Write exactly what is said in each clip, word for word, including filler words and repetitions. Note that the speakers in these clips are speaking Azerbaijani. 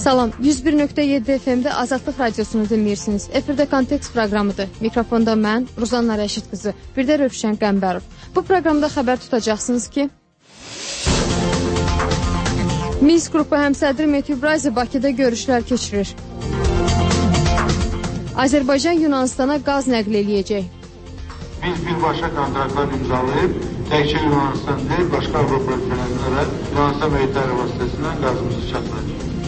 Salam, yüz bir nöqtə yeddi F M-də Azadlıq Radiosunu dinləyirsiniz. Efirdə Kontekst proqramıdır. Mikrofonda mən, Ruzanna Rəşid qızı, bir də Rövşən Qəmbərov. Bu proqramda xəbər tutacaqsınız ki, Minsk qrupu həmsədri Metyu Brayzi Bakıda görüşlər keçirir. Azərbaycan Yunanistana qaz nəql eləyəcək. Biz birbaşa kontraktlar imzalayıb, təkcə Yunanistan deyil, başqa Avropa ölkələrində Yunanistan meyitləri vasitəsindən qazımızı çatdıracaq.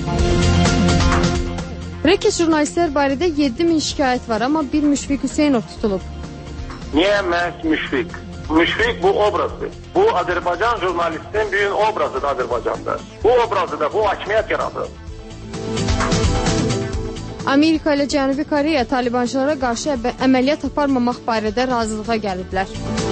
Rəkes jurnalistlər barədə yeddi min şikayət var, amma bir Müşfiq Hüseynov tutulub. Niyə məhz Müşfiq? Müşfiq bu obrazdır. Bu Azərbaycan jurnalistinin büyük obrazıdır Azərbaycanda. Bu obrazı da bu hakimiyyət yaradır. Amerika ilə Cənubi Koreya talibançılara qarşı əməliyyat aparmamaq barədə razılığa gəliblər.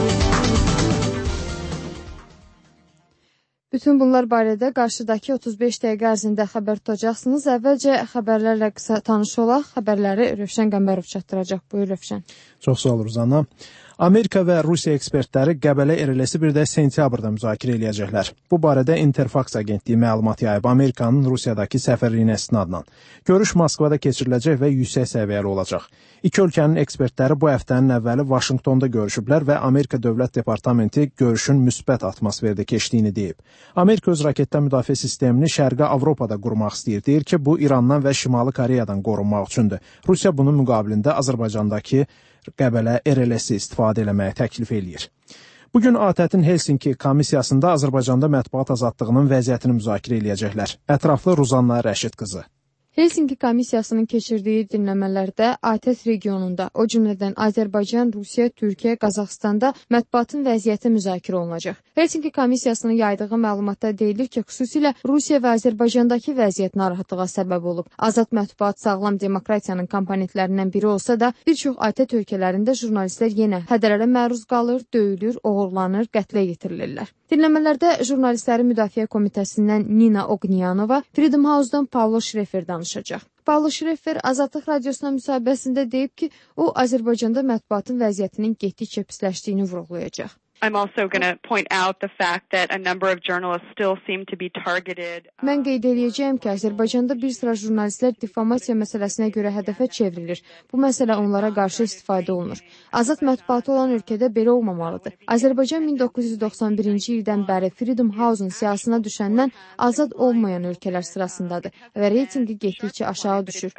Bütün bunlar barədə qarşıdakı otuz beş dəqiqə ərzində xəbər tutacaqsınız. Əvvəlcə xəbərlərlə qısa tanış olaq. Xəbərləri Rövşən Qəmbərov çatdıracaq. Buyur Rövşən. Çox sağ ol Ruzanna. Amerika və Rusiya ekspertləri Qəbələ Erelesi bir də sentyabrda müzakirə eləyəcəklər. Bu barədə Interfax agentliyi məlumat yayıb Amerikanın Rusiyadakı səfirliyinə istinadla. Görüş Moskvada keçiriləcək və yüksək səviyyəli olacaq. İki ölkənin ekspertləri bu həftənin əvvəli Vaşinqtonda görüşüblər və Amerika Dövlət Departamenti görüşün müsbət atmosferdə keçdiyini deyib. Amerika öz raketdən müdafiə sistemini Şərqi Avropada qurmaq istəyir. Deyir ki, bu İrandan və Şimali Koreyadan qorunmaq üçündür. Rusiya bunun müqabilində Azərbaycandakı Qəbələ Erelesi istifadə eləməyə təklif eləyir. Bugün A T Ə-tin Helsinki komissiyasında Azərbaycanda mətbuat azadlığının vəziyyətini müzakirə eləyəcəklər. Ətraflı Ruzanna Rəşid qızı. Helsinki komissiyasının keçirdiyi dinləmələrdə A T Ə regionunda, o cümlədən Azərbaycan, Rusiya, Türkiyə, Qazaxıstanda mətbuatın vəziyyəti müzakirə olunacaq. Helsinki komissiyasının yaydığı məlumatda deyilir ki, xüsusilə Rusiya və Azərbaycandakı vəziyyət narahatlığa səbəb olub. Azad mətbuat sağlam demokratiyanın komponentlərindən biri olsa da, bir çox A T Ə ölkələrində jurnalistlər yenə hədələrə məruz qalır, döyülür, oğurlanır, qətlə yetirilirlər. Dinləmələrdə Jurnalistlərin Müdafiə Komitəsindən Nina Ognyanova, Freedom House-dan Pavlo Şrefer danışacaq. Pavlo Şrefer Azadlıq Radiosuna müsahibəsində deyib ki, o Azərbaycanda mətbuatın vəziyyətinin getdikcə pisləşdiyini vurğulayacaq. I'm also going to point out the fact that a number of journalists still seem to be targeted. Mən qeyd edəcəyəm ki, Azərbaycanda bir sıra jurnalistlər difamasiya məsələsinə görə hədəfə çevrilir. Bu məsələ onlara qarşı istifadə olunur. Azad mətbuatı olan ölkədə belə olmamalıdır. Azərbaycan min doqquz yüz doxsan birinci ildən bəri Freedom House-un siyasına düşəndən azad olmayan ölkələr sırasındadır və reytingi getdikcə aşağı düşür.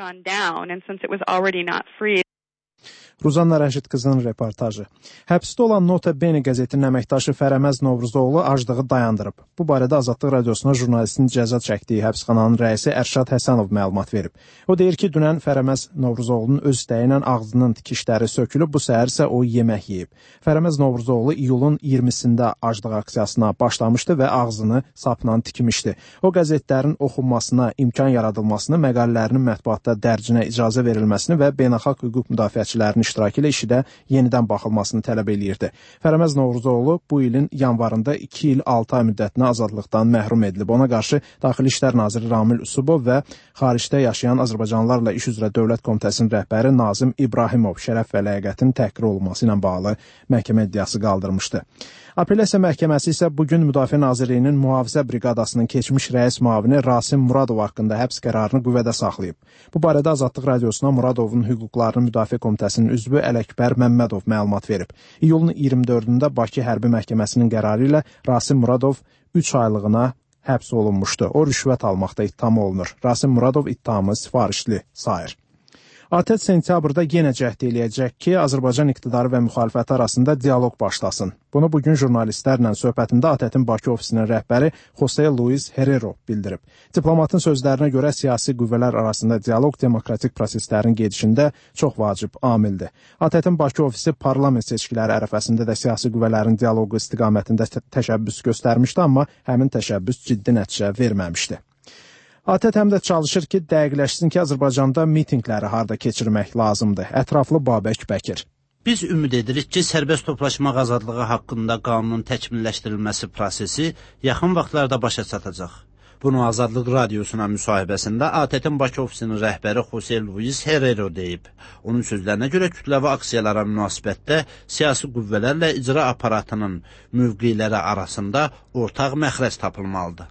Ruzanna Rəşid qızının reportajı. Həbsdə olan Nota Bene qəzetinin əməkdaşı Fərəməz Novruzoğlu aclığı dayandırıb. Bu barədə Azadlıq Radiosuna jurnalistin cəza çəkdiyi həbsxananın rəisi Ərşad Həsənov məlumat verib. O deyir ki, dünən Fərəməz Novruzoğlunun öz istəyi ilə ağzının tikişləri sökülüb, bu səhər isə o yemək yeyib. Fərəməz Novruzoğlu iyulun iyirmisində aclıq aksiyasına başlamışdı və ağzını sapla tikmişdi. O qəzetlərin oxunmasına imkan yaradılmasını, məqalələrinin mətbuatda dərcinə icazə verilməsini və beynəlxalq hüquq müdafiəçilərinin iştirakı ilə işidə yenidən baxılmasını tələb eləyirdi. Fərəməz Novruzoğlu bu ilin yanvarında iki il altı ay müddətinə azadlıqdan məhrum edilib. Ona qarşı Daxili İşlər Naziri Ramil Usubov və xaricdə yaşayan azərbaycanlılarla iş üzrə Dövlət Komitəsinin rəhbəri Nazim İbrahimov şərəf və ləyaqətin təhqir olunması ilə bağlı məhkəmə iddiası qaldırmışdı. Apellyasiya məhkəməsi isə bugün Müdafiə Nazirliyinin mühafizə briqadasının keçmiş rəis müavini Rasim Muradov haqqında həbs qərarını qüvvədə saxlayıb. Bu barədə Azadlıq Radiosuna Muradovun hüquqlarını Müdafiə Komitəsinin üzvü Ələkbər Məmmədov məlumat verib. İyulun iyirmi dördündə Bakı Hərbi Məhkəməsinin qərarı ilə Rasim Muradov üç aylığına həbs olunmuşdu. O rüşvət almaqda ittiham olunur. Rasim Muradov ittihamı sifarişli sayır. A T Ə sentyabrda yenə cəhd eləyəcək ki, Azərbaycan iqtidarı və müxalifəti arasında dialoq başlasın. Bunu bugün jurnalistlərlə söhbətində A T Ə-in Bakı ofisinin rəhbəri José Luis Herrero bildirib. Diplomatın sözlərinə görə siyasi qüvvələr arasında dialoq demokratik proseslərin gedişində çox vacib amildir. A T Ə-in Bakı ofisi parlament seçkiləri ərəfəsində də siyasi qüvvələrin dialoqu istiqamətində təşəbbüs göstərmişdi, amma həmin təşəbbüs ciddi nəticə verməmişdi. A T Ə həm də çalışır ki, dəqiqləşsin ki, Azərbaycanda mitinqləri harda keçirmək lazımdır. Ətraflı Babək Bəkir. Biz ümid edirik ki, sərbəst toplaşmaq azadlığı haqqında qanunun təkmilləşdirilməsi prosesi yaxın vaxtlarda başa çatacaq. Bunu Azadlıq Radiosuna müsahibəsində A T T-in Bakı ofisinin rəhbəri Jose Luis Herrero deyib. Onun sözlərinə görə kütləvi aksiyalara münasibətdə siyasi qüvvələrlə icra aparatının mövqeləri arasında ortaq məxrəc tapılmalıdır.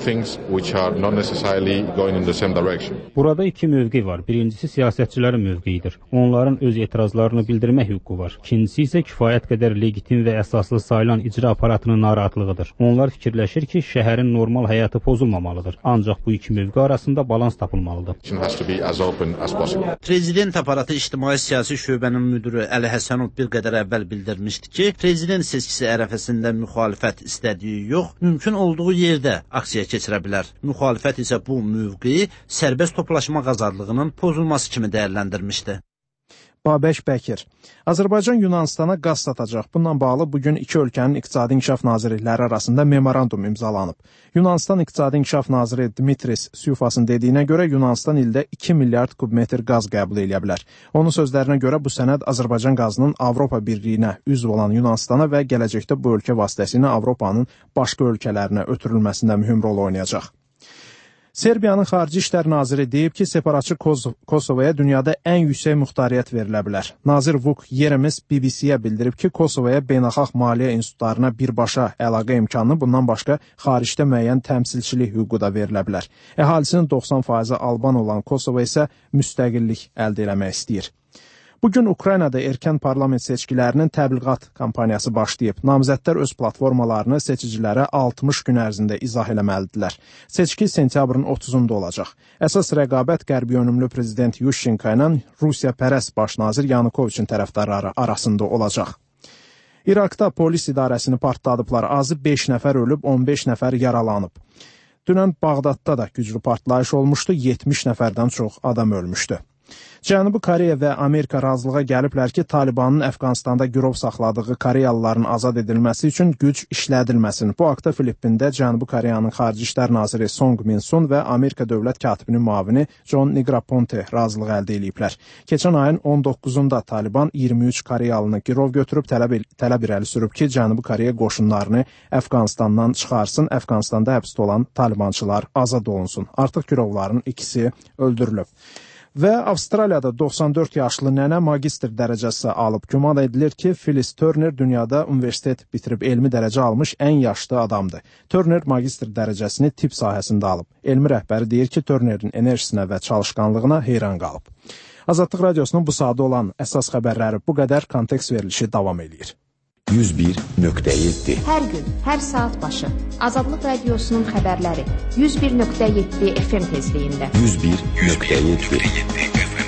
Burada iki mövqe var. Birincisi siyasətçilərin mövqeyidir. Onların öz etirazlarını bildirmək hüququ var. İkincisi isə kifayət qədər legitim və əsaslı sayılan icra aparatının narahatlığıdır. Onlar fikirləşir ki, şəhərin normal həyatı pozulmamalıdır. Ancaq bu iki mövqe arasında balans tapılmalıdır. Prezident aparatı ictimai siyasi şöbənin müdürü Əli Həsənov bir qədər əvvəl bildirmişdi ki, prezident seçkisi ərəfəsində müxalifət istədiyi yox, mümkün olduğu yerdə aksiya keçirə bilər. Müxalifət isə bu mövqeyi sərbəst toplaşma azadlığının pozulması kimi dəyərləndirmişdi. Babək Bəkir. Azərbaycan Yunanistana qaz satacaq. Bununla bağlı bugün iki ölkənin İqtisadi İnkişaf Nazirlikləri arasında memorandum imzalanıb. Yunanistan İqtisadi İnkişaf Naziri Dimitris Syufasın dediyinə görə Yunanistan ildə iki milyard kubmetr qaz qəbul edə bilər. Onun sözlərinə görə bu sənəd Azərbaycan qazının Avropa Birliyinə üzv olan Yunanistana və gələcəkdə bu ölkə vasitəsilə Avropanın başqa ölkələrinə ötürülməsində mühüm rol oynayacaq. Serbiyanın Xarici İşlər Naziri deyib ki, separatçı Kosovaya dünyada ən yüksək muxtariyyət verilə bilər. Nazir Vuk Yeremis B B C-yə bildirib ki, Kosovaya beynəlxalq maliyyə institutlarına birbaşa əlaqə imkanı, bundan başqa xaricdə müəyyən təmsilçilik hüququ da verilə bilər. Əhalisinin doxsan faizi Alban olan Kosova isə müstəqillik əldə etmək istəyir. Bugün Ukraynada erkən parlament seçkilərinin təbliğat kampaniyası başlayıb. Namizədlər öz platformalarını seçicilərə altmış gün ərzində izah eləməlidirlər. Seçki sentyabrın otuzunda olacaq. Əsas rəqabət qərbi yönümlü prezident Yushchenko ilə Rusiya pərəst baş nazir Yanukoviçin tərəfdarları arasında olacaq. İraqda polis idarəsini partladıblar. Azı beş nəfər ölüb, on beş nəfər yaralanıb. Dünən Bağdadda da güclü partlayış olmuşdu, yetmiş nəfərdən çox adam ölmüşdü. Cənubi Koreya və Amerika razılığa gəliblər ki, Talibanın Əfqanistanda girov saxladığı Koreyalıların azad edilməsi üçün güc işlədilməsin. Bu haqda Filippində Cənubi Koreyanın Xarici İşlər Naziri Song Min-sun və Amerika dövlət katibinin müavini John Negroponte razılıq əldə ediblər. Keçən ayın on doqquzunda Taliban iyirmi üç Koreyalını girov götürüb tələb, tələb irəli sürüb ki, Cənubi Koreya qoşunlarını Əfqanistandan çıxarsın, Əfqanistanda həbsdə olan talibançılar azad olunsun. Artıq girovların ikisi öldürülüb. Və Avstraliyada doxsan dörd yaşlı nənə magistr dərəcəsi alıb. Güman edilir ki, Phyllis Turner dünyada universitet bitirib elmi dərəcə almış ən yaşlı adamdır. Turner magistr dərəcəsini tibb sahəsində alıb. Elmi rəhbəri deyir ki, Turnerin enerjisinə və çalışqanlığına heyran qalıb. Azadlıq Radiosunun bu saatda olan əsas xəbərləri bu qədər. Kontekst verilişi davam edir. yüz bir nöqtə yeddi. Hər gün, hər saat başı Azadlıq Radiosunun xəbərləri yüz bir nöqtə yeddi F M tezliyində. yüz bir nöqtə yeddi.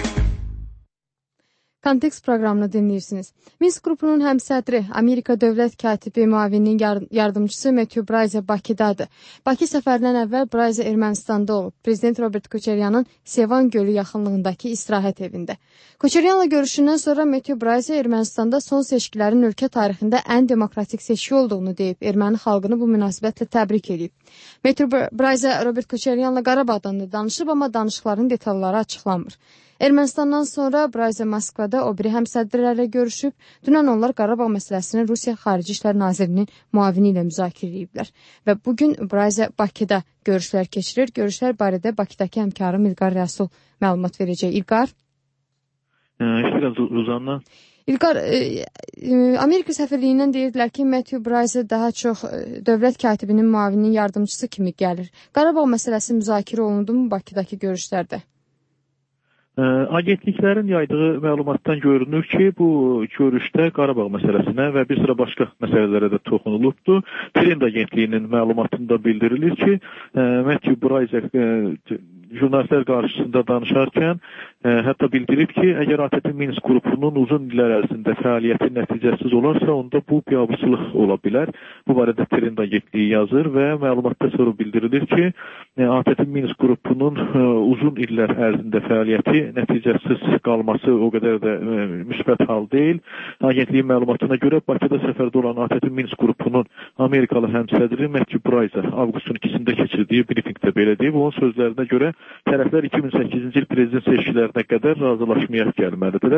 Kontekst proqramını dinləyirsiniz. Minsk qrupunun həmsədri, Amerika dövlət katibi müavininin yardımcısı Matthew Bryce Bakıdadır. Bakı səfərindən əvvəl Bryce Ermənistanda olub. Prezident Robert Koçaryanın Sevan gölü yaxınlığındakı istirahət evində. Koçaryanla görüşündən sonra Matthew Bryce Ermənistanda son seçkilərin ölkə tarixində ən demokratik seçki olduğunu deyib, erməni xalqını bu münasibətlə təbrik edib. Matthew Bryce Robert Koçaryanla Qarabağdan da danışıb, amma danışıqların detalları açıqlanmır. Ermənistandan sonra Bryce Moskvada o biri həmsədrlərlə görüşüb. Dünən onlar Qarabağ məsələsini Rusiya Xarici İşlər Nazirinin müavini ilə müzakirə ediblər. Və bugün Bryce Bakıda görüşlər keçirir. Görüşlər barədə Bakıdakı həmkarım İlqar Rəsul məlumat verəcək. İlqar? İşlədən Ruzanla. İlqar, e, e, Amerika səfirliyindən deyirdilər ki, Matthew Bryce daha çox e, dövlət katibinin müavinin yardımcısı kimi gəlir. Qarabağ məsələsi müzakirə olundu mu Bakıdakı görüşlərdə? Agentliklərin yaydığı məlumatdan görünür ki, bu görüşdə Qarabağ məsələsinə və bir sıra başqa məsələlərə də toxunulubdur. Trend agentliyinin məlumatında bildirilir ki, Matthew Bryce jurnalistlər qarşısında danışarkən ə, hətta bildirib ki, əgər A T T Minsk qrupunun uzun illər ərzində fəaliyyəti nəticəsiz olarsa, onda bu biabırçılıq ola bilər. Bu barədə Trend agentliyi yazır və məlumatda sonra bildirilir ki, A T T Minsk qrupunun ə, uzun illər ərzində fəaliyyəti nəticəsiz qalması o qədər də ə, müsbət hal deyil. Agentliyin məlumatına görə Bakıda səfərdə olan A T T Minsk qrupunun Amerikalı həmsədri Matthew Bryce avqustun ikisində keçirdiyi briefingdə belə deyib. Onun sözlərinə görə tərəflər iki min səkkizinci il prezident seçkilərinə qədər razılaşmaya gəlməlidirlər.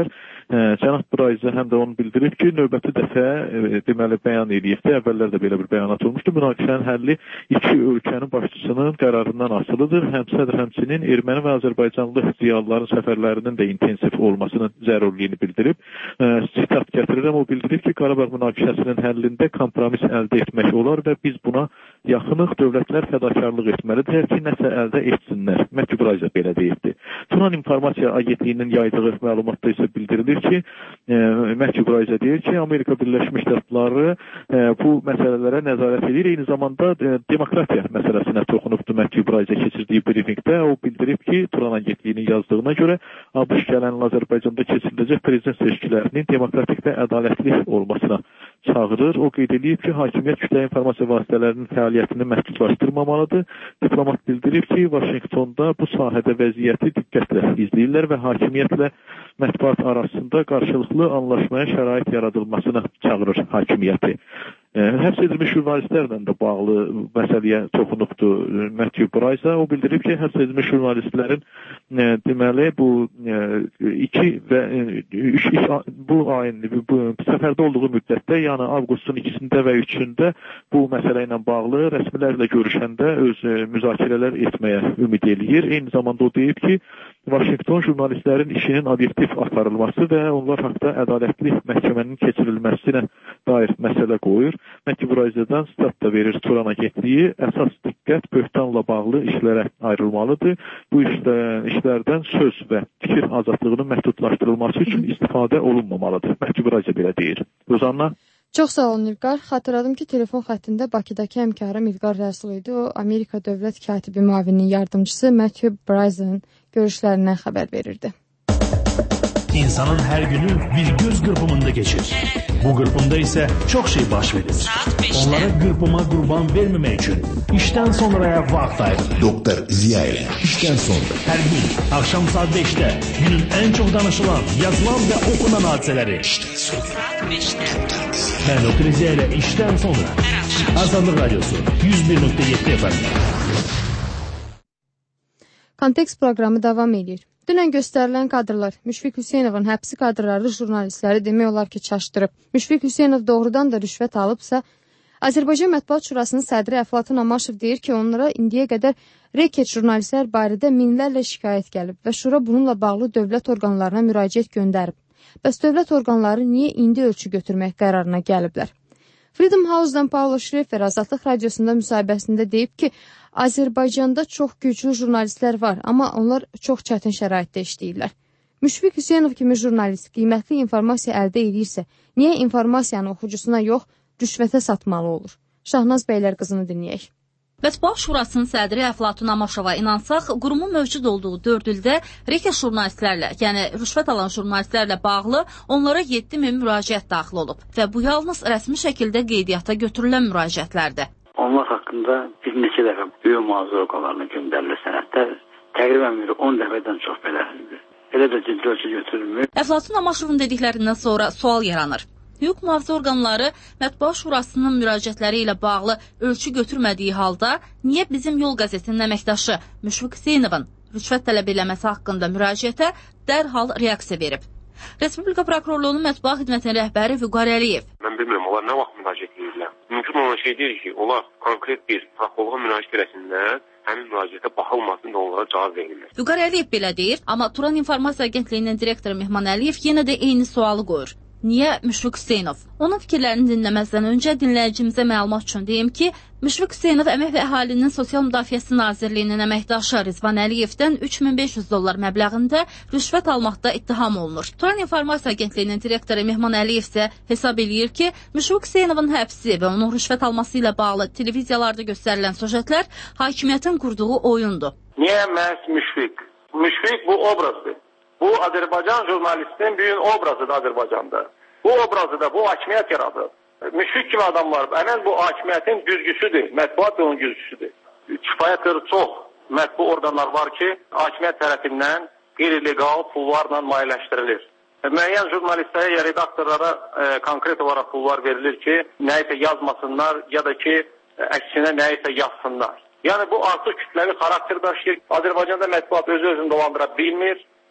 e, cənab Brayza həm də onu bildirib ki, növbəti dəfə e, deməli bəyan edibdi. Əvvəllər də belə bir bəyanat olmuşdu. Münaqişənin həlli iki ölkənin başçısının qərarından asılıdır. Həm sədr həmçinin erməni və azərbaycanlı ziyalıların səfərlərinin də intensiv olmasının zərurliyini bildirib. E, sitat gətirirəm, o bildirib ki, Qarabağ münaqişəsinin həllində kompromis əldə etmək olar və biz buna yaxınıq, dövlətlər fədakarlıq etməlidir ki, nəsə əldə etsinlər. Məhkub Rayza belə deyibdi. Turan İnformasiya Agentliyinin yaydığı məlumatda isə bildirilir ki, e, Məhkub Rayza deyir ki, Amerika Birləşmiş Ştatları e, bu məsələlərə nəzarət edir. Eyni zamanda e, demokratiya məsələsinə toxunubdu Məhkub Rayza keçirdiyi briefingdə. O bildirib ki, Turan Agentliyinin yazdığına görə ABŞ gələn Azərbaycanda keçiriləcək prezident seçkilərinin demokratik və ədalətli olmasına çağırır. O qeyd edib ki, hakimiyyət kütləvi informasiya vasitələrinin fəaliyyətini məhdudlaşdırmamalıdır. Diplomat bildirib ki, Vaşinqtonda bu sahədə vəziyyəti diqqətlə izləyirlər və hakimiyyətlə mətbuat arasında qarşılıqlı anlaşmaya şərait yaradılmasına çağırır hakimiyyəti. Həbs edilmiş jurnalistlərlə də bağlı məsələyə toxunubdu Məhkub Rayza. O bildirib ki, həbs edilmiş jurnalistlərin e, deməli bu e, iki və e, üç, bu ayın bu səfərdə olduğu müddətdə, yəni avqustun ikisində və üçündə bu məsələ ilə bağlı rəsmilərlə görüşəndə öz e, müzakirələr etməyə ümid eləyir. Eyni zamanda o deyib ki, Vaşinqton jurnalistlərin işinin obyektiv aparılması və onlar haqqında ədalətli məhkəmənin keçirilməsinə dair məsələ qoyur. Məhkub Rayzadan stat da verir Turan Agentliyi. Əsas diqqət böhtanla bağlı işlərə ayrılmalıdır. Bu işlə, işlərdən söz və fikir azadlığının məhdudlaşdırılması üçün istifadə olunmamalıdır. Məhkub Rayza belə deyir. Rozanna? Çox sağ olun İlqar. Xatırladım ki, telefon xəttində Bakıdakı həmkarım İlqar Rəsul idi. O, Amerika Dövlət Katibi müavininin yardımcısı Məhkub Rayza'nın görüşlərindən xəbər verirdi. İnsanın her günü bir göz kırpımında geçir. Bu kırpımda ise çok şey baş verir. Onlara kırpıma kurban vermemek için işten sonraya vakit ayırın. Doktor Ziya ile işten sonra. Her gün akşam saat beşte günün en çok danışılan, yazılan ve okunan hadiseleri. İşten sonra. Ben Doktor Ziya ile işten sonra. Azadlık Radyosu yüz bir nokta yedi F M. Kontekst proqramı davam edir. Dünən göstərilən kadrlar Müşfiq Hüseynovun həbsi kadrları jurnalistləri demək olar ki, çaşdırıb. Müşfiq Hüseynov doğrudan da rüşvət alıbsa, Azərbaycan Mətbuat Şurasının sədri Əflatun Amaşov deyir ki, onlara indiyə qədər reket jurnalistlər barədə minlərlə şikayət gəlib və Şura bununla bağlı dövlət orqanlarına müraciət göndərib. Bəs dövlət orqanları niyə indi ölçü götürmək qərarına gəliblər? Freedom House-dan Paulo Schrefer Azadlıq Radiosunda müsahibəsində deyib ki, Azərbaycanda çox güclü jurnalistlər var, amma onlar çox çətin şəraitdə işləyirlər. Müşfiq Hüseynov kimi jurnalist qiymətli informasiya əldə edirsə, niyə informasiyanı oxucusuna yox, rüşvətə satmalı olur? Şahnaz Bəylər qızını dinləyək. Mətbuat Şurasının sədri Əflatun Amaşova inansaq, qurumun mövcud olduğu dörd ildə reket jurnalistlərlə, yəni rüşvət alan jurnalistlərlə bağlı onlara yeddi min müraciət daxil olub və bu yalnız rəsmi şəkildə qeydiyyata götürülən müraciətlərdir. Onlar haqqında bir neçə dəfə böyük mühafizə orqanlarına göndərilir sənədlər, təqribən bir on dəfədən çox belədir. Elə də ciddi ölçü götürülmür. Əflatun Amaşovun dediklərindən sonra sual yaranır. Hüquq mühafizə orqanları Mətbuat Şurasının müraciətləri ilə bağlı ölçü götürmədiyi halda niyə bizim Yol qəzetinin əməkdaşı Müşfiq Hüseynovun rüşvət tələb eləməsi haqqında müraciətə dərhal reaksiya verib? Respublika Prokurorluğunun Mətbuat Xidmətinin rəhbəri Vüqar Əliyev. Mən bilmirəm, onlar nə vaxt müraciət edirlər? Mümkün olan şey deyir ki, onlar konkret bir prokurorluğa müraciət eləsinlər, həmin müraciətə baxılmasın da onlara cavab verilir. Vüqar Əliyev belə deyir, amma Turan İnformasiya Agentliyinin direktoru Mehman Əliyev yenə də eyni sualı qoyur. Niyə Müşfiq Hüseynov? Onun fikirlərini dinləməzdən öncə dinləyicimizə məlumat üçün deyim ki, Müşfiq Hüseynov Əmək və Əhalinin Sosial Müdafiəsi Nazirliyinin əməkdaşı Rizvan Əliyevdən üç min beş yüz dollar məbləğində rüşvət almaqda ittiham olunur. Turan İnformasiya Agentliyinin direktoru Mehman Əliyev isə hesab eləyir ki, Müşfiq Hüseynovun həbsi və onun rüşvət alması ilə bağlı televiziyalarda göstərilən süjetlər hakimiyyətin qurduğu oyundur. Niyə məhz Müşfiq? Müşfiq bu obrazdır. Bu Azərbaycan jurnalistinin büyük obrazıdır Azərbaycanda. Bu obrazı da bu hakimiyyət yaradır. Müşfiq kimi adamlar, həmin bu hakimiyyətin güzgüsüdür, mətbuat onun güzgüsüdür. Kifayət qədər çox mətbu orqanlar var ki, hakimiyyət tərəfindən qeyri-legal pullarla maliyyələşdirilir. Müəyyən jurnalistlərə ya redaktorlara e, konkret olaraq pullar verilir ki, nəyisə yazmasınlar ya da ki, e, əksinə nəyisə yazsınlar. Yəni bu artıq kütləvi xarakter daşıyır. Azərbaycanda mətbuat özü-özünü dolandıra bilmir.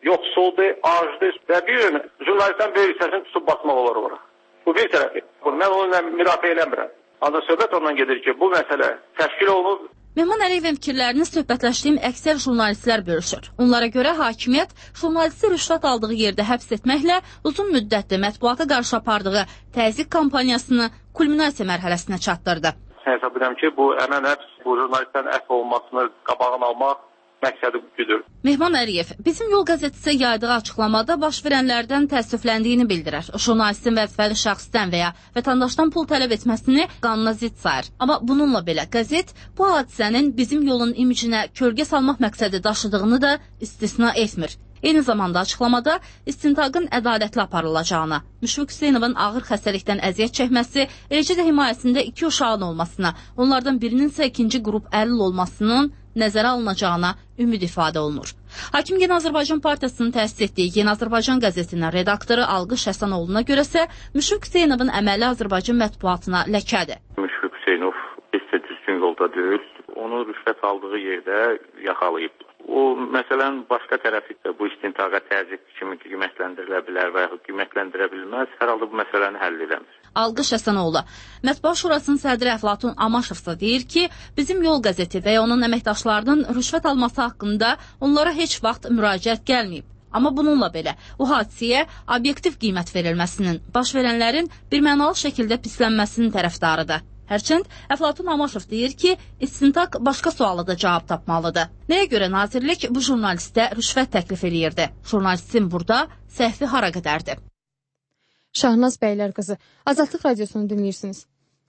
yoxsuldur, acdır və bir gün jurnalistlərin böyük hissəsini tutub basmaq olar ora. Bu bir tərəfi. Mən onunla müdafiə eləmirəm. Ancaq söhbət ondan gedir ki, bu məsələ təşkil olunub. Mehman Əliyevin fikirlərini söhbətləşdiyim əksər jurnalistlər bölüşür. Onlara görə hakimiyyət jurnalisti rüşvət aldığı yerdə həbs etməklə uzun müddətli mətbuata qarşı apardığı təzyiq kampaniyasını kulminasiya mərhələsinə çatdırdı. Hesab edirəm ki, bu əmən həbs, bu jurnalistlərin əfv olunmasını qabağını almaq məqsədi güdür. Mehman Əliyev Bizim Yol qəzetisə yaydığı açıqlamada baş verənlərdən təəssüfləndiyini bildirir. Jurnalistin vəzifəli şəxsdən və ya vətəndaşdan pul tələb etməsini qanuna zidd sayır. Amma bununla belə qəzet bu hadisənin Bizim Yolun imicinə kölgə salmaq məqsədi daşıdığını da istisna etmir. Eyni zamanda açıqlamada istintaqın ədalətli aparılacağına, Müşfiq Hüseynovun ağır xəstəlikdən əziyyət çəkməsi, eləcə də himayəsində iki uşağın olmasına, onlardan birinin isə ikinci qrup əlil olmasının nəzərə alınacağına ümid ifadə olunur. Hakim Yeni Azərbaycan Partiyasının təsis etdiyi Yeni Azərbaycan qəzetinin redaktoru Alqış Həsənoğlu'na görəsə, Müşfiq Hüseynovun əməli Azərbaycan mətbuatına ləkədir. Müşfiq Hüseynov heç də düzgün yolda deyil. Onu rüşvət aldığı yerdə yaxalayıb. O, məsələn, başqa tərəfi də bu istintaqa təzyiq kimi qiymətləndirilə bilər və ya qiymətləndirə bilməz. Hər halda bu məsələni həll edəmir. Alqış Həsənoğlu Mətbuat Şurasının sədri Əflatun Amaşovsa deyir ki, Bizim Yol qəzeti və ya onun əməkdaşlarının rüşvət alması haqqında onlara heç vaxt müraciət gəlməyib. Amma bununla belə, o hadisəyə obyektiv qiymət verilməsinin, baş verənlərin birmənalı şəkildə pislənməsinin tərəfdarıdır. Hərçənd Əflatun Amaşov deyir ki, istintaq başqa sualı da cavab tapmalıdır. Nəyə görə nazirlik bu jurnalistə rüşvət təklif eləyirdi? Jurnalistin burada səhvi hara qədərdir? Şahnaz Bəylər qızı, Azadlıq Radiosunu dinləyirsiniz.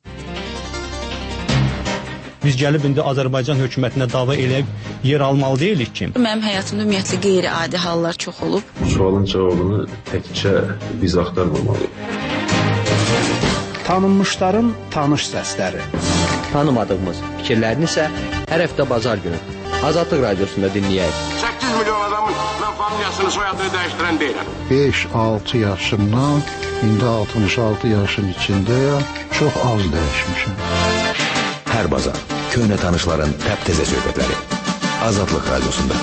Biz gəlib indi Azərbaycan hökumətinə dava eləyib yer almalı deyilik ki. Mənim həyatımda ümumiyyətlə qeyri-adi hallar çox olub. Sualın cavabını təkcə biz axtarmamalıyıq. Tanınmışların tanış səsləri. Tanımadığımız fikirlərini isə hər həftə bazar günü Azadlıq Radiosunda dinləyək. səkkiz milyon adamın mən familiyasını, soyadını dəyişdirən deyirəm. beş altı yaşımdan indi altmış altı yaşın içindəyəm. Çox az dəyişmişəm. Hər bazar köhnə tanışların təp-təzə söhbətləri Azadlıq Radiosunda.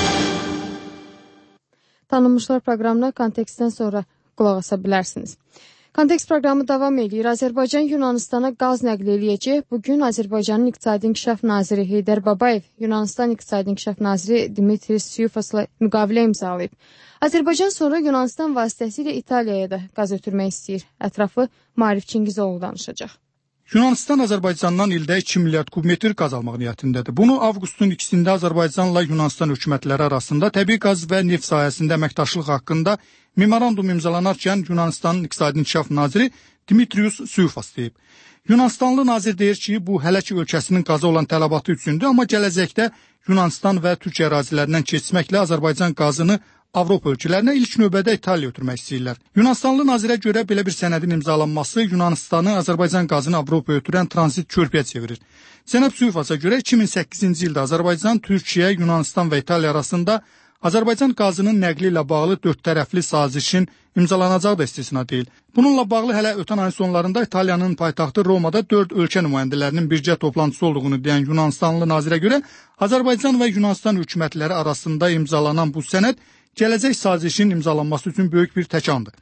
Tanınmışlar proqramına kontekstdən sonra qulaq asa bilərsiniz. Kontekst proqramı davam edir. Azərbaycan Yunanistana qaz nəql eləyəcək. Bugün Azərbaycanın İqtisadi İnkişaf Naziri Heydər Babayev Yunanistan İqtisadi İnkişaf Naziri Dimitris Siyufasla müqavilə imzalayıb. Azərbaycan sonra Yunanistan vasitəsilə İtaliyaya da qaz ötürmək istəyir. Ətrafı Maarif Çingizoğlu danışacaq. Yunanistan Azərbaycandan ildə iki milyard kubmetr qaz almaq niyyətindədir. Bunu avqustun ikisində Azərbaycanla Yunanistan hökumətləri arasında təbii qaz və neft sahəsində əməkdaşlıq haqqında memorandum imzalanarkən Yunanistanın İqtisadi İnkişaf Naziri Dimitrius Siyufas deyib. Yunanistanlı nazir deyir ki, bu hələ ki ölkəsinin qaza olan tələbatı üçündür, amma gələcəkdə Yunanistan və Türkiyə ərazilərindən keçməklə Azərbaycan qazını Avropa ölkələrinə ilk növbədə İtaliya ötürmək istəyirlər. Yunanistanlı nazirə görə belə bir sənədin imzalanması Yunanistanı Azərbaycan qazını Avropa ötürən tranzit körpüyə çevirir. Cənab Siyufasa görə iki min səkkizinci ildə Azərbaycan, Türkiyə, Yunanistan və İtaliya arasında Azərbaycan qazının nəqli ilə bağlı dörd tərəfli sazişin imzalanacağı da istisna deyil. Bununla bağlı hələ ötən ayın sonlarında İtaliyanın paytaxtı Romada dörd ölkə nümayəndələrinin birgə toplantısı olduğunu deyən Yunanistanlı nazirə görə Azərbaycan və Yunanistan hökumətləri arasında imzalanan bu sənəd gələcək sazişin imzalanması üçün böyük bir təkandır.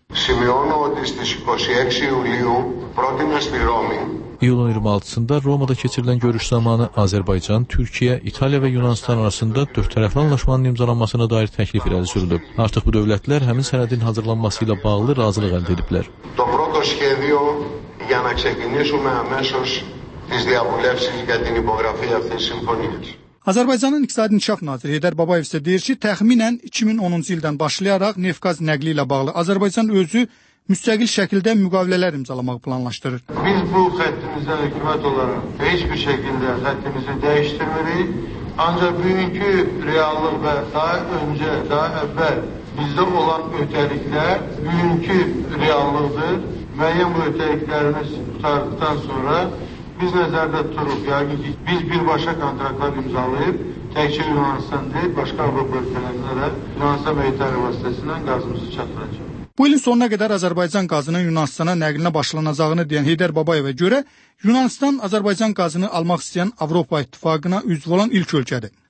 İyulun iyirmi altısında Romada keçirilən görüş zamanı Azərbaycan, Türkiyə, İtaliya və Yunanistan arasında dörd tərəfli anlaşmanın imzalanmasına dair təklif irəli sürülüb. Artıq bu dövlətlər həmin sənədin hazırlanması ilə bağlı razılıq əldə ediblər. Το πρώτο σχέδιο για να ξεκινήσουμε αμέσως τις διαβουλεύσεις για την υπογραφή αυτής της συμφωνίας. Azərbaycanın İqtisadi İnkişaf Naziri Heydər Babayev isə deyir ki, təxminən iki min onuncu ildən başlayaraq neft-qaz nəqli ilə bağlı Azərbaycan özü müstəqil şəkildə müqavilələr imzalamaq planlaşdırır. Biz bu xəttimizdə hökumət olaraq heç bir şəkildə xəttimizi dəyişdirmirik. Ancaq bugünkü reallıq və daha öncə, daha əvvəl bizdə olan ötəliklər bugünkü reallıqdır. Müəyyən bu ötəliklərimiz tutardıqdan sonra biz nəzərdə tuturuq, yəni ki, biz birbaşa kontraktlar imzalayıb, təkcə Yunanistan deyil, başqa Avropa ölkələrinə də Yunanistan və İtaliya vasitəsindən qazımızı çatdıracaq. Bu ilin sonuna qədər Azərbaycan qazının Yunanistana nəqlinə başlanacağını deyən Heydər Babayevə görə Yunanistan Azərbaycan qazını almaq istəyən Avropa İttifaqına üzv olan ilk ölkədir.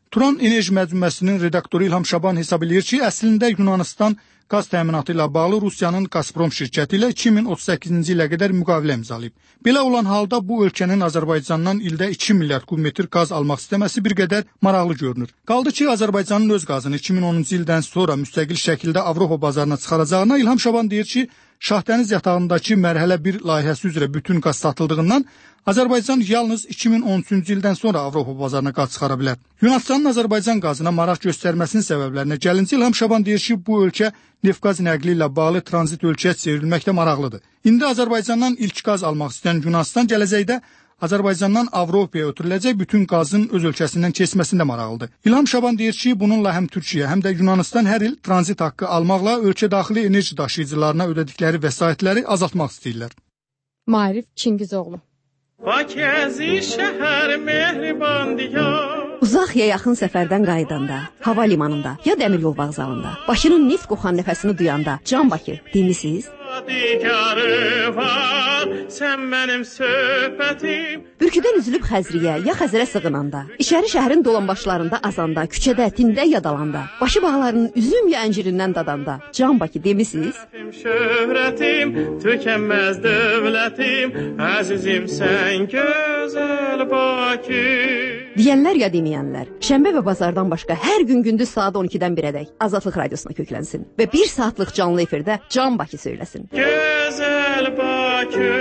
Turan Enerji Məcmuəsinin redaktoru İlham Şaban hesab edir ki, əslində Yunanistan qaz təminatı ilə bağlı Rusiyanın Gazprom şirkəti ilə iki min otuz səkkizinci ilə qədər müqavilə imzalayıb. Belə olan halda bu ölkənin Azərbaycandan ildə iki milyard kubmetr qaz almaq istəməsi bir qədər maraqlı görünür. Qaldı ki, Azərbaycanın öz qazını iki min onuncu ildən sonra müstəqil şəkildə Avropa bazarına çıxaracağına İlham Şaban deyir ki, Şahdəniz yatağındakı mərhələ bir layihəsi üzrə bütün qaz satıldığından Azərbaycan yalnız iki min on üçüncü ildən sonra Avropa bazarına qaz çıxara bilər. Yunanistanın Azərbaycan qazına maraq göstərməsinin səbəblərinə gəlinci İlham Şaban deyir ki, bu ölkə neft-qaz nəqli ilə bağlı tranzit ölkəyə çevrilməkdə maraqlıdır. İndi Azərbaycandan ilk qaz almaq istəyən Yunanistan gələcəkdə Azərbaycandan Avropaya ötürüləcək bütün qazın öz ölkəsindən keçməsində maraqlıdır. İlham Şaban deyir ki, bununla həm Türkiyə, həm də Yunanistan hər il tranzit haqqı almaqla ölkə daxili enerji daşıyıcılarına ödədikləri vəsaitləri azaltmaq istəyirlər. Maarif Çingizoğlu. Uzaq ya yaxın səfərdən qayıdanda, hava limanında ya dəmir yol vağzalında, Bakının neft qoxan nəfəsini duyanda, Can Bakı demisiniz? Sən mənim söhbətim. Bürküdən üzülüb Xəzriyə ya Xəzərə sığınanda, İçəri şəhərin dolanbaşlarında azanda, küçədə, tində yadalanda, başı bağlarının üzüm ya əncirindən dadanda, Can Bakı demisiniz? Şöhrətim, tükənməz dövlətim, əzizim sən gözəl Bakı. Deyənlər ya deməyənlər, şənbə və bazardan başqa hər gün gündüz saat on ikidən birədək Azadlıq Radiosuna köklənsin və bir saatlıq canlı efirdə Can Bakı söyləsin. Gözəl Bakı.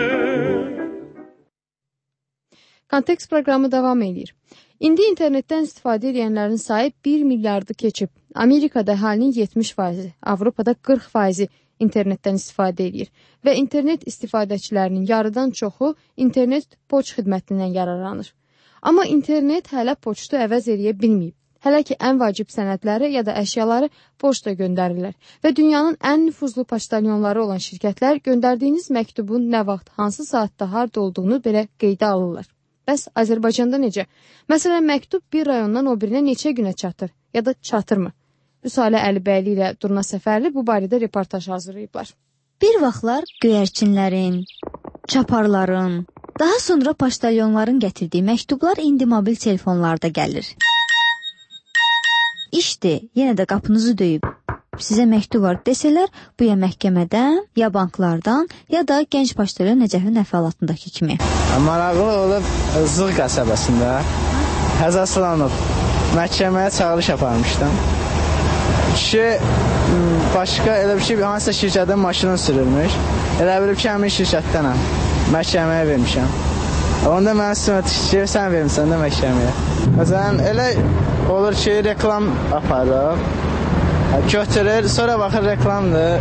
Kontekst proqramı davam edir. İndi internetdən istifadə edənlərin sayı bir milyardı keçib. Amerikada əhalinin yetmiş faizi, Avropada qırx faizi internetdən istifadə edir və internet istifadəçilərinin yarıdan çoxu internet poçt xidmətindən yararlanır. Amma internet hələ poçtu əvəz edə bilməyib. Hələ ki, ən vacib sənədləri ya da əşyaları poçta göndərirlər və dünyanın ən nüfuzlu poçtalyonları olan şirkətlər göndərdiyiniz məktubun nə vaxt, hansı saatda harda olduğunu belə qeydə alırlar. Bəs Azərbaycanda necə? Məsələn, məktub bir rayondan o birinə neçə günə çatır ya da çatırmı? Rüsalə Əlibəyli ilə Durna Səfərli bu barədə reportaj hazırlayıblar. Bir vaxtlar göyərçinlərin, çaparların, daha sonra poçtalyonların gətirdiyi məktublar indi mobil telefonlarda gəlir. İşdir, yenə də qapınızı döyüb sizə məktub var desələr, bu ya məhkəmədən, ya banklardan, ya da gənc poçtalyon Nəcəfin əfəlatındakı kimi. Maraqlı olub Zığ qəsəbəsində həzaslanıb məhkəməyə çağırış aparmışdım. Kişi başqa elə bir şey, hansısa şirkətdən maşını sürülmüş. Elə bilib ki, həmin şirkətdənəm. Məhkəməyə vermişəm. Onda mənə sınıtı ki, sən vermişsən də məhkəməyə. Məsələn, elə olur ki, reklam aparıb, götürür, sonra baxır reklamdır,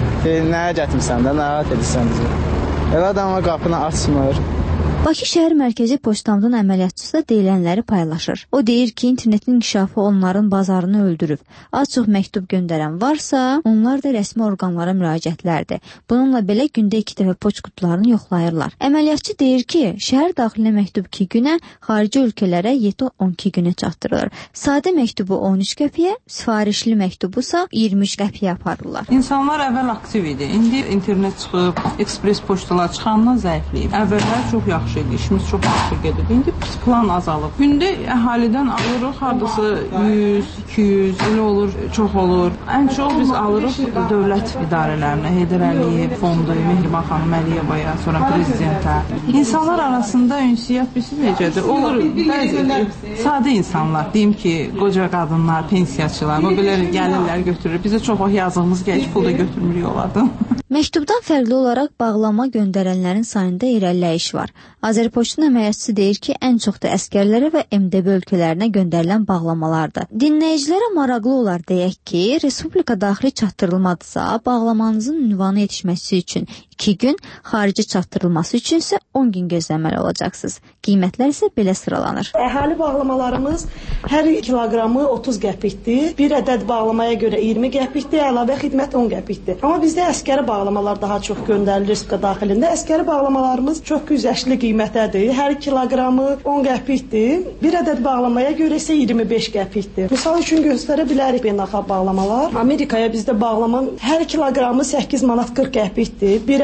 nəyə gətirsən də, narahat edirsən bizi. Elə adamla qapını açmır. Bakı şəhər mərkəzi poçtamdan əməliyyatçısı da deyilənləri paylaşır. O deyir ki, internetin inkişafı onların bazarını öldürüb. Az-çox məktub göndərən varsa, onlar da rəsmi orqanlara müraciətlərdir. Bununla belə gündə iki dəfə poçt qutularını yoxlayırlar. Əməliyyatçı deyir ki, şəhər daxilinə məktub iki günə, xarici ölkələrə yeddi on iki günə çatdırılır. Sadə məktubu on üç qəpiyə, sifarişli məktubusa iyirmi üç qəpiyə aparırlar. İnsanlar əvvəl aktiv idi. İndi internet çıxıb, ekspres poçtalar çıxandan zəifləyib. Əvvəllər çox yaxşı idi, işimiz çox yaxşı gedirdi. İndi plan azalıb. Gündə əhalidən alırıq hardasa yüz, iki yüz, elə olur, çox olur. Ən çox biz alırıq dövlət idarələrinə, Heydər Əliyev fondu, Mehriban xanım Əliyevaya, sonra prezidentə. İnsanlar arasında ünsiyyət bilsin necədir? Olur, bəzi sadə insanlar, deyim ki, qoca qadınlar, pensiyaçılar, o belə gəlirlər, götürür. Bizə çox o yazığımız gəlir, pul da götürmürük onlardan. Məktubdan fərqli olaraq bağlama göndərənlərin sayında irəliləyiş var. Azərpoçtun əməliyyatçısı deyir ki, ən çox da əskərlərə və M D B ölkələrinə göndərilən bağlamalardır. Dinləyicilərə maraqlı olar deyək ki, respublika daxili çatdırılmadısa, bağlamanızın ünvanı yetişməsi üçün iki gün, xarici çatdırılması üçün isə on gün gözləməli olacaqsınız. Qiymətlər isə belə sıralanır. Əhali bağlamalarımız hər kiloqramı otuz qəpikdir. Bir ədəd bağlamaya görə iyirmi qəpikdir, əlavə xidmət on qəpikdir. Amma bizdə əskəri bağlamalar daha çox göndərilir respublika daxilində. Əskəri bağlamalarımız çox güzəştli qiymətədir. Hər kiloqramı on qəpikdir. Bir ədəd bağlamaya görə isə iyirmi beş qəpikdir. Misal üçün göstərə bilərik beynəlxalq bağlamalar. Amerikaya bizdə bağlama hər kiloqramı səkkiz manat qırx qəpikdir. Bir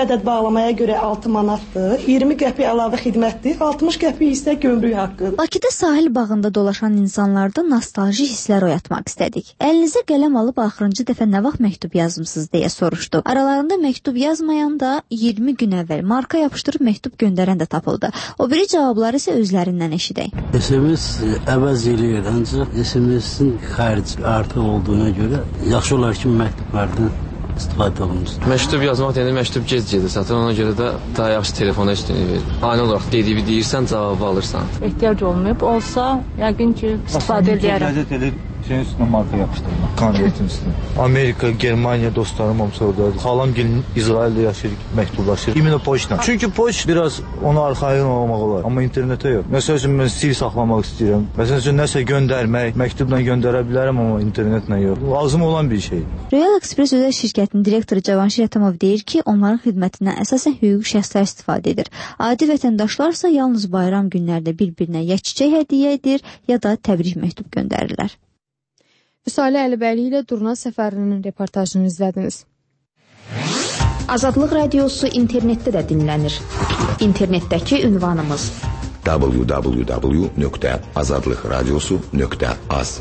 ədəd bağlamaya görə altı manatdır, iyirmi qəpik əlavə xidmətdir, altmış qəpik isə gömrük haqqıdır. Bakıda sahil bağında dolaşan insanlarda nostalji hisslər oyatmaq istədik. Əlinizə qələm alıb axırıncı dəfə nə vaxt məktub yazmısınız deyə soruşdu. Aralarında məktub yazmayan da iyirmi gün əvvəl marka yapışdırıb məktub göndərən də tapıldı. O biri cavabları isə özlərindən eşidək. S M S əvəz eləyir, ancaq S M S-in xərci artıq olduğuna görə yaxşı olar ki, məktublardan istifadə olunur. Məktub yazmaq deyəndə məktub gec gedir satın, ona görə də daha yaxşı telefona üstünlük verir. Ani olaraq dediyi deyirsən, cavabı alırsan. Ehtiyac olmayıb, olsa yəqin ki, istifadə edərəm. Şeyin üstünə marka yapışdırmaq, konvertin üstünə. Amerika, Germaniya dostlarım hamısı oradadır. Xalam gelin İsraildə yaşayır, məktublaşır. İmенно poçtla. Çünki poçt biraz ona arxayın olmaq olar, amma internetə yox. Məsəl üçün mən stil saxlamaq istəyirəm. Məsəl üçün nəsə göndərmək, məktubla göndərə bilərəm, amma internetlə yox. Lazım olan bir şey. Royal Express özel şirkətinin direktoru Cavanşir Ətamov deyir ki, onların xidmətindən əsasən hüquqi şəxslər istifadə edir. Adi vətəndaşlarsa yalnız bayram günlərdə bir-birinə ya çiçək hədiyyə edir, ya da təbrik məktub göndərirlər. Vüsalə Əlibəyli ilə Durna Səfərinin reportajını izlədiniz. Azadlıq Radiosu internetdə də dinlənir. İnternetdəki ünvanımız w w w nöqtə azadlıqradiosu nöqtə az.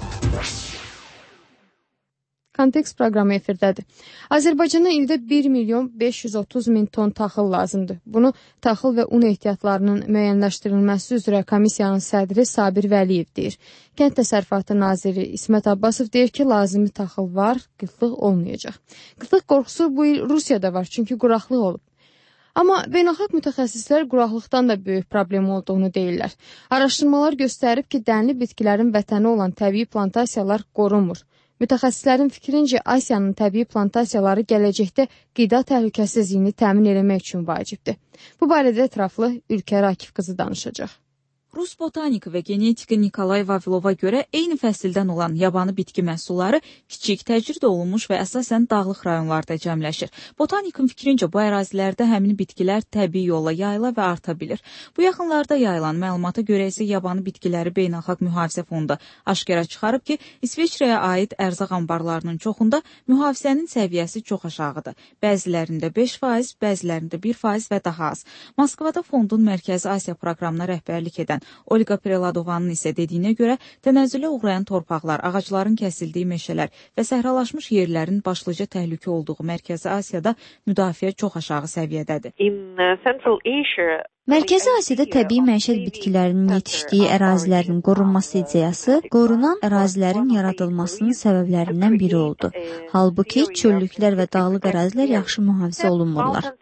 Kontekst proqramı efirdədir. Azərbaycana ildə bir milyon beş yüz otuz min ton taxıl lazımdır. Bunu taxıl və un ehtiyatlarının müəyyənləşdirilməsi üzrə komissiyanın sədri Sabir Vəliyev deyir. Kənd Təsərrüfatı naziri İsmət Abbasov deyir ki, lazımi taxıl var, qıtlıq olmayacaq. Qıtlıq qorxusu bu il Rusiyada var, çünki quraqlıq olub. Amma beynəlxalq mütəxəssislər quraqlıqdan da böyük problem olduğunu deyirlər. Araşdırmalar göstərib ki, dənli bitkilərin vətəni olan təbii plantasiyalar qorunmur. Mütəxəssislərin fikrincə Asiyanın təbii plantasiyaları gələcəkdə qida təhlükəsizliyini təmin etmək üçün vacibdir. Bu barədə ətraflı Ülkər Akif qızı danışacaq. Rus botaniki və genetiki Nikolay Vavilova görə eyni fəsildən olan yabanı bitki məhsulları kiçik, təcrid olunmuş və əsasən dağlıq rayonlarda cəmləşir. Botanikin fikrincə bu ərazilərdə həmin bitkilər təbii yolla yayıla və arta bilir. Bu yaxınlarda yayılan məlumata görə isə yabanı bitkiləri Beynəlxalq Mühafizə Fondu aşkara çıxarıb ki, İsveçrəyə aid ərzaq anbarlarının çoxunda mühafizənin səviyyəsi çox aşağıdır. Bəzilərində beş faiz, bəzilərində bir faiz və daha az. Moskvada fondun Mərkəzi Asiya proqramına rəhbərlik edən Olga Preladovanın isə dediyinə görə tənəzzülə uğrayan torpaqlar, ağacların kəsildiyi meşələr və səhralaşmış yerlərin başlıca təhlükə olduğu Mərkəzi Asiyada müdafiə çox aşağı səviyyədədir. Mərkəzi Asiyada təbii məişət bitkilərinin yetişdiyi ərazilərin qorunması ideyası qorunan ərazilərin yaradılmasının səbəblərindən biri oldu. Halbuki çöllüklər və dağlıq ərazilər yaxşı mühafizə olunmurlar.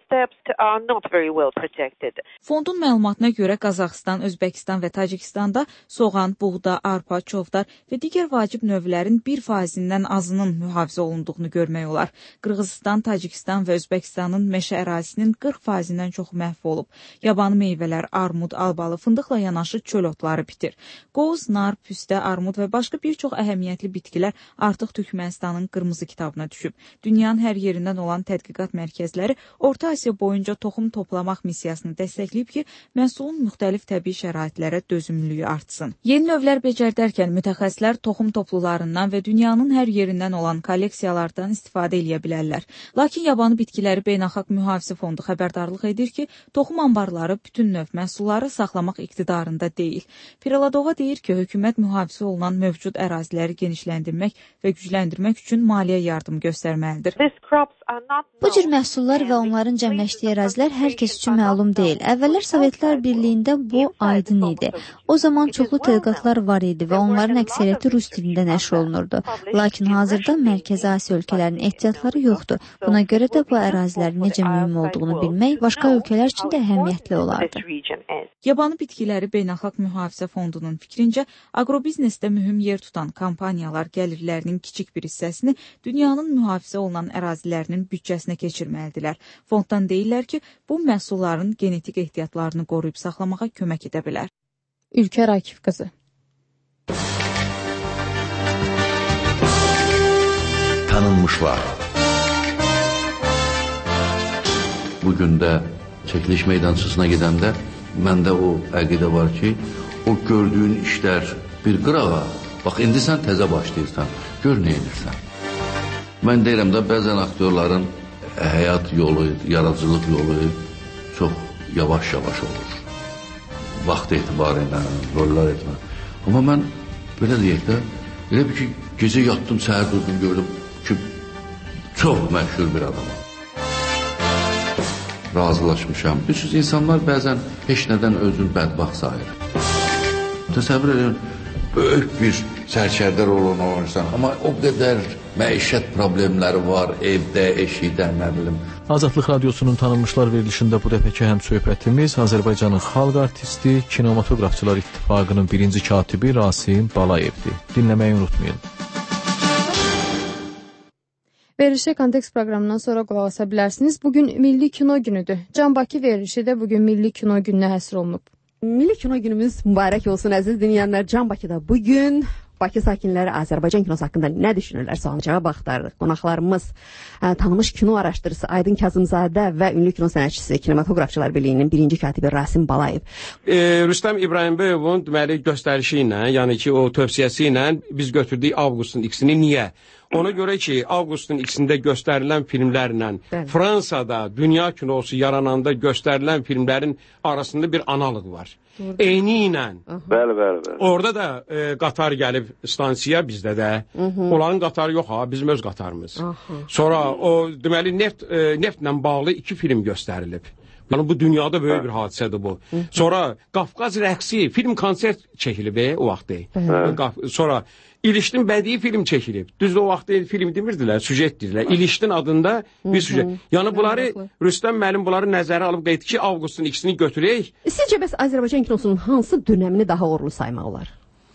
Fondun məlumatına görə Qazaxıstan, Özbəkistan və Tacikistanda soğan, buğda, arpa, çovdar və digər vacib növlərin bir faizindən azının mühafizə olunduğunu görmək olar. Qırğızistan, Tacikistan və Özbəkistanın meşə ərazisinin qırx faizindən çoxu məhv olub. Yabanı meyvələr, armud, albalı, fındıqla yanaşı çöl otları bitir. Qoz, nar, püstə, armud və başqa bir çox əhəmiyyətli bitkilər artıq Türkmənistanın qırmızı kitabına düşüb. Dünyanın hər yerindən olan tədqiqat mərkəzləri Orta Asiya boyunca toxum toplamaq missiyasını dəstəkləyib ki, məhsulun müxtəlif təbii şəraitlərə dözümlülüyü artsın. Yeni növlər becərdərkən mütəxəssislər toxum toplularından və dünyanın hər yerindən olan kolleksiyalardan istifadə edə bilərlər. Lakin yabanı bitkiləri Beynəlxalq Mühafizə Fondu xəbərdarlıq edir ki, toxum anbarları bütün növ məhsulları saxlamaq iqtidarında deyil. Preladova deyir ki, hökumət mühafizə olunan mövcud əraziləri genişləndirmək və gücləndirmək üçün maliyyə yardımı göstərməlidir. Bu cür məhsullar və onların cəmləşdiyi ərazilər hər kəs üçün məlum deyil. Əvvəllər Sovetlər Birliyində bu aydın idi. O zaman çoxlu tədqiqatlar var idi və onların əksəriyyəti rus dilində nəşr olunurdu. Lakin hazırda Mərkəzi Asiya ölkələrinin ehtiyatları yoxdur. Buna görə də bu ərazilərin necə mühüm olduğunu bilmək başqa ölkələr üçün də əhəmiyyətli olardı. Yabanı bitkiləri Beynəlxalq Mühafizə Fondunun fikrincə, agrobiznesdə mühüm yer tutan kampaniyalar gəlirlərinin kiçik bir hissəsini dünyanın mühafizə olunan ərazilərinin büdcəsinə keçirməlidirlər. Fonddan deyirlər ki, bu məhsulların genetik ehtiyatlarını qoruyub saxlamağa kömək edə bilər. Ülkər Akif qızı. Tanınmışlar. Bugün də çəkiliş meydançasına gedəndə məndə o əqidə var ki, o gördüyün işlər bir qırağa, bax, indi sən təzə başlayırsan, gör nə edirsən. Mən deyirəm də, bəzən aktyorların həyat yolu, yaradıcılıq yolu çox yavaş-yavaş olur. Vaxt etibarı ilə, rollar etmə. Amma mən belə deyək də, elə bir ki, gecə yatdım, səhər durdum, gördüm ki, çox məşhur bir adamım. Razılaşmışam. Bilirsiniz, insanlar bəzən heç nədən özünü bədbaxt sayır. Təsəvvür edin, böyük bir sərkərdə rolunu oynayırsan, amma o qədər məişət problemləri var, evdə, eşikdə, nə bilim. Azadlıq Radiosunun tanınmışlar verilişində bu dəfəki həm söhbətimiz Azərbaycanın xalq artisti, Kinematografçılar İttifaqının birinci katibi Rasim Balayevdir. Dinləməyi unutmayın. Verilişə kontekst proqramından sonra qulaq asa bilərsiniz. Bugün Milli Kino günüdür. Can Bakı verilişi də bugün Milli Kino gününə həsr olunub. Milli Kino günümüz mübarək olsun əziz dinləyənlər. Can Bakıda bugün Bakı sakinləri Azərbaycan kinosu haqqında nə düşünürlər sualına baxdırıq. Qonaqlarımız ə, tanınmış kino araşdırıcısı Aydın Kazımzadə və ünlü kino sənətçisi Kinematografçılar Birliyinin birinci katibi Rasim Balayev. E, Rüstəm İbrahimbəyovun deməli göstərişi ilə, yəni ki o tövsiyəsi ilə biz götürdük Avqustun ikisini. Niyə? Ona görə ki, Avqustun ikisində göstərilən filmlərlə Bəli. Fransada dünya kinosu yarananda göstərilən filmlərin arasında bir analıq var. Eyni ilə. Bəli, bəli, bəli. Orada da e, qatar gəlib stansiya bizdə də. Hı -hı. Onların qatarı yox ha, bizim öz qatarımız. Aha. Sonra o deməli neft e, neftlə bağlı iki film göstərilib. Yəni bu dünyada böyük bir hadisədir bu. Hı -hı. Sonra Qafqaz rəqsi film konsert çəkilib e, o vaxtda. Sonra İlişdin bədii film çəkilib. Düzdür, o vaxt film demirdilər, süjet deyirlər. İlişdin adında bir süjet. Yəni bunları Rüstəm müəllim bunları nəzərə alıb qeyd ki, Avqustun ikisini götürək. Sizcə bəs Azərbaycan kinosunun hansı dönəmini daha uğurlu saymaq olar?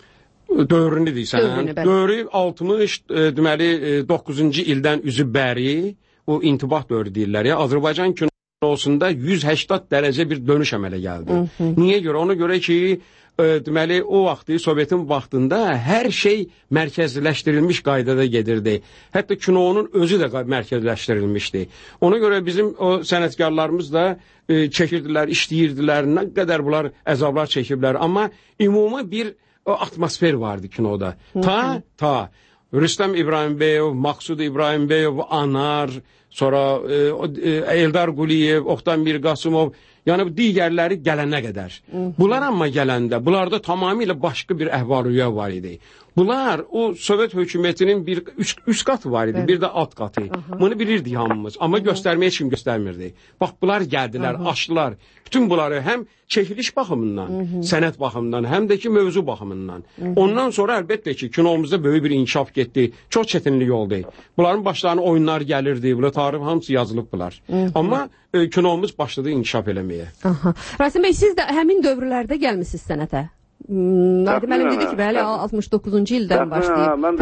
Dövrünü deyirsən. Dövrünü, Dövrü altmış e, deməli doqquzuncu ildən üzü bəri o intibah dövrü deyirlər ya. Azərbaycan kinosunda yüz səksən dərəcə bir dönüş əmələ gəldi. Hı -hı. Niyə görə? Ona görə ki, deməli, o vaxtı, Sovetin vaxtında hər şey mərkəzləşdirilmiş qaydada gedirdi. Hətta kinonun özü də mərkəzləşdirilmişdi. Ona görə bizim o sənətkarlarımız da e, çəkirdilər, işləyirdilər, nə qədər bunlar əzablar çəkiblər. Amma ümumi bir o, atmosfer vardı kinoda. Ta, ta. Rüstəm İbrahimbəyov, Maqsud İbrahimbəyov, Anar, sonra e, e, Eldar Quliyev, Oxtan Mirqasımov, yəni digərləri gələnə qədər. Bunlar amma gələndə, bunlarda tamamilə başqa bir əhval-ruhiyyə var idi. Bunlar o Sovet hökumətinin bir üç, üç qatı var idi, evet. Bir də alt qatı. Aha. Bunu bilirdik hamımız, amma Aha. göstərməyə heç kim göstərmirdi. Bax, bunlar gəldilər, Aha. açdılar. Bütün bunları həm çəkiliş baxımından, Aha. sənət baxımından, həm də ki mövzu baxımından. Aha. Ondan sonra əlbəttə ki, kinomuzda böyük bir inkişaf getdi. Çox çətinlik oldu. Bunların başlarına oyunlar gəlirdi, bunlar tarix hamısı yazılıb bunlar. Aha. Amma e, kinomuz başladı inkişaf eləməyə. Aha. Rasim bəy, siz də həmin dövrlərdə gəlmisiniz sənətə. Nadim müəllim dedi ki, bəli, altmış doqquzuncu ildən başlayıb. Mən də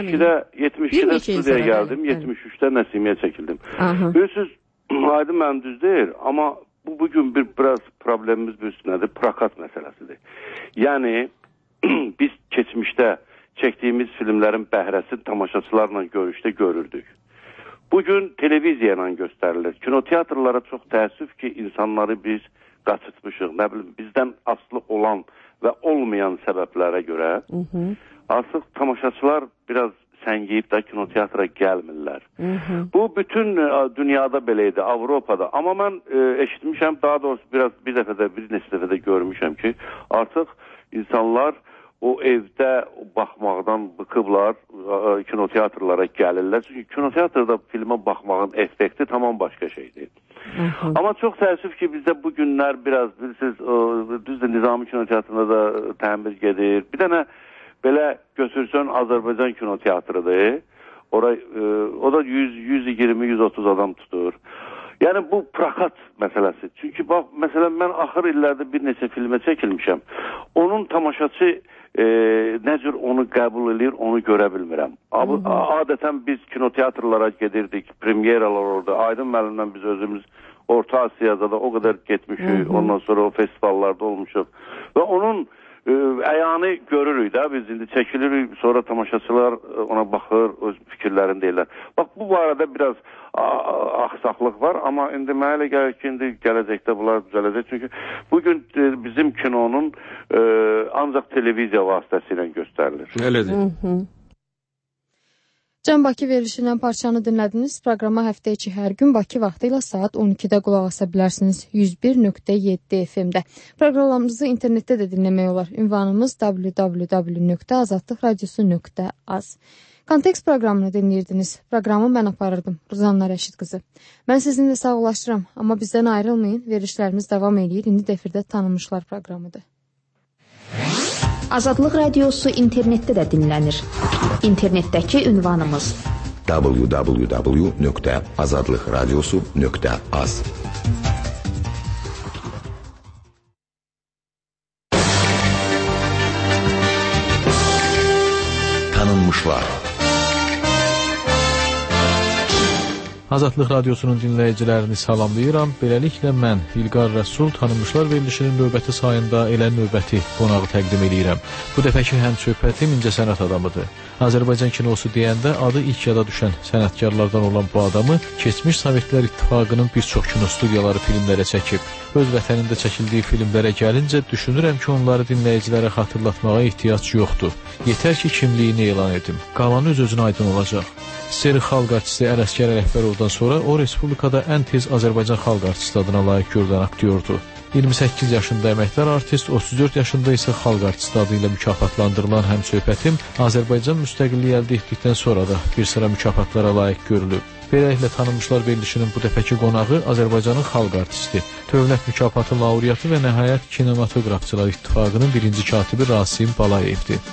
yetmiş ikidə studiyaya gəldim, yetmiş üçdə Nəsimiyə çəkildim. Bilirsiniz, Nadim müəllim düz deyir, amma bu bugün bir biraz problemimiz bir üstünədir, prakat məsələsidir. Yəni, biz keçmişdə çəkdiyimiz filmlərin bəhrəsini tamaşaçılarla görüşdə görürdük. Bugün televiziya ilə göstərilir. Kinoteatrlara çox təəssüf ki, insanları biz qaçıtmışıq. Nə bilim, bizdən asılı olan və olmayan səbəblərə görə Hı -hı. artıq tamaşaçılar biraz səngiyib də kinoteatra gəlmirlər. Hı -hı. Bu bütün dünyada belə idi, Avropada. Amma mən e, eşitmişəm, daha doğrusu biraz bir dəfədə, bir neçə dəfədə görmüşəm ki, artıq insanlar o evdə baxmaqdan bıkıblar, kinoteatrlara gəlirlər. Çünki kinoteatrda filmə baxmağın effekti tamam başqa şeydir. Hı -hı. Amma çox təəssüf ki, bizdə bu günlər biraz, bilirsiniz, düzdür, Nizami kinoteatrında da təmir gedir. Bir dənə belə götürsən Azərbaycan kinoteatrıdır. Orada, o da yüz iyirmi yüz otuz adam tutur. Yəni bu prakat məsələsi. Çünki bax, məsələn, mən axır illərdə bir neçə filmə çəkilmişəm. Onun tamaşaçı e, nə cür onu qəbul edir, onu görə bilmirəm. Hı -hı. Adətən biz kinoteatrlara gedirdik, premyeralar orada. Aydın müəllimlə biz özümüz Orta Asiyada da o qədər getmişik. Hı -hı. Ondan sonra o festivallarda olmuşuq. Və onun e, əyanı görürük də, biz indi çəkilirik, sonra tamaşaçılar ona baxır, öz fikirlərini deyirlər. Bax, bu barədə biraz axsaqlıq var, amma indi mənə elə gəlir ki, indi gələcəkdə bunlar düzələcək. Çünki bugün e, bizim kinonun e, ancaq televiziya vasitəsilə göstərilir. Elədir. Can Bakı verilişindən parçanı dinlədiniz. Proqrama həftə içi hər gün Bakı vaxtı ilə saat on ikidə qulaq asa bilərsiniz yüz bir nöqtə yeddi F M-də. Proqramlarımızı internetdə də dinləmək olar. Ünvanımız w w w nöqtə azadlıq radiosu nöqtə az. Kontekst proqramını dinləyirdiniz. Proqramı mən aparırdım. Ruzanna Rəşid qızı. Mən sizinlə sağollaşıram, amma bizdən ayrılmayın. Verilişlərimiz davam edir. İndi Dəfirdə tanınmışlar proqramıdır. Azadlıq radiosu internetdə də dinlənir. İnternetdəki ünvanımız w w w nöqtə azadlıq radiosu nöqtə az. Tanınmışlar. Azadlıq Radiosunun dinləyicilərini salamlayıram. Beləliklə mən İlqar Rəsul tanınmışlar verilişinin növbəti sayında elə növbəti qonağı təqdim edirəm. Bu dəfəki həmsöhbətim incəsənət adamıdır. Azərbaycan kinosu deyəndə adı ilk yada düşən sənətkarlardan olan bu adamı keçmiş Sovetlər İttifaqının bir çox kinostudiyaları filmlərə çəkib. Öz vətənində çəkildiyi filmlərə gəlincə düşünürəm ki, onları dinləyicilərə xatırlatmağa ehtiyac yoxdur. Yetər ki, kimliyini elan edim. Qalanı öz-özünə aydın olacaq. Seri xalq artisti Ələsgər Ələkbərovdan sonra o, Respublikada ən tez Azərbaycan xalq artisti adına layiq görülən aktyordur. iyirmi səkkiz yaşında əməkdar artist, otuz dörd yaşında isə xalq artisti adı ilə mükafatlandırılan həmsöhbətim Azərbaycan müstəqilliyi əldə etdikdən sonra da bir sıra mükafatlara layiq görülüb. Beləliklə tanınmışlar verilişinin bu dəfəki qonağı Azərbaycanın xalq artisti, dövlət mükafatı laureatı və nəhayət kinematografçılar İttifaqının birinci katibi Rasim Balayevdir.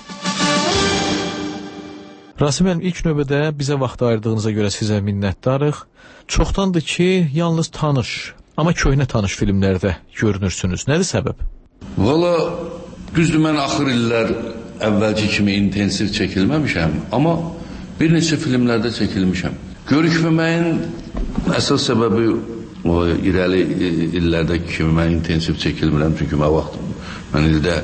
Rasim müəllim, ilk növbədə bizə vaxt ayırdığınıza görə sizə minnətdarıq. Çoxdandır ki, yalnız tanış, amma köhnə tanış filmlərdə görünürsünüz. Nədir səbəb? Valla, düzdür, mən axır illər əvvəlki kimi intensiv çəkilməmişəm, amma bir neçə filmlərdə çəkilmişəm. Görüşməməyin əsas səbəbi o irəli illərdəki kimi mən intensiv çəkilmirəm, çünki mən vaxt mən ildə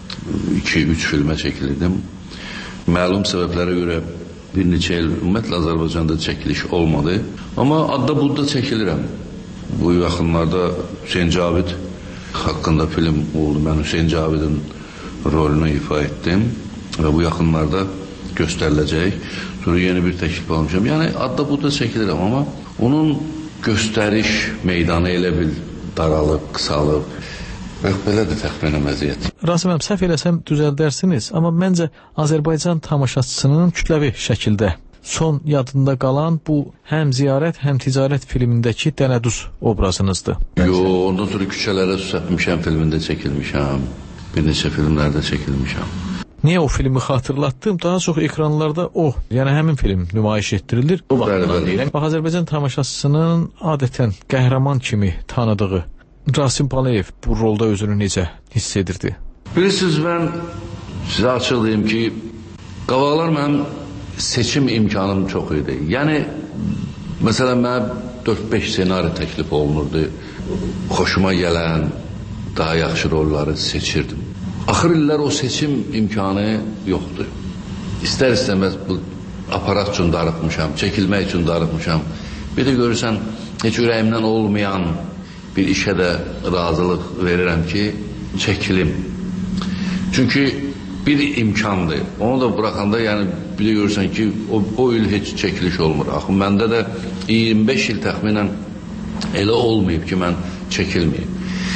iki üç filmə çəkilirdim. Məlum səbəblərə görə bir neçə il ümumiyyətlə Azərbaycanda çəkiliş olmadı. Amma adda budda çəkilirəm. Bu yaxınlarda Hüseyn Cavid haqqında film oldu. Mən Hüseyn Cavidin rolunu ifa etdim və bu yaxınlarda göstəriləcək. Sonra yeni bir təklif almışam. Yəni adda budda çəkilirəm, amma onun göstəriş meydanı elə bil daralıb, qısalıb. Yox, belədir təxminən vəziyyət. Rasim əm, səhv eləsəm düzəldərsiniz, amma məncə Azərbaycan tamaşaçısının kütləvi şəkildə son yadında qalan bu həm ziyarət, həm ticarət filmindəki Dənəduz obrazınızdır. Yox, ondan sonra Küçələrə Susatmışam filmində çəkilmişəm, bir neçə filmlərdə çəkilmişəm. Niyə o filmi xatırlatdım? Daha çox ekranlarda o, yəni həmin film nümayiş etdirilir. O vaxtdan deyirəm. Bax, Azərbaycan tamaşaçısının adətən qəhrəman kimi tanıdığı Rasim Balayev bu rolda özünü necə hiss edirdi? Bilirsiniz, mən sizə açıq deyim ki, qabaqlar mənim seçim imkanım çox idi. Yəni, məsələn, mənə dörd beş senari təklif olunurdu. Xoşuma gələn, daha yaxşı rolları seçirdim. Axır illər o seçim imkanı yoxdur. İstər istəməz bu aparat üçün darıxmışam, çəkilmək üçün darıxmışam. Bir də görürsən, heç ürəyimdən olmayan bir işə də razılıq verirəm ki, çəkilim. Çünki bir imkandır. Onu da bıraxanda, yəni bir də görürsən ki, o, o il heç çəkiliş olmur. Axı, məndə də iyirmi beş il təxminən elə olmayıb ki, mən çəkilməyim.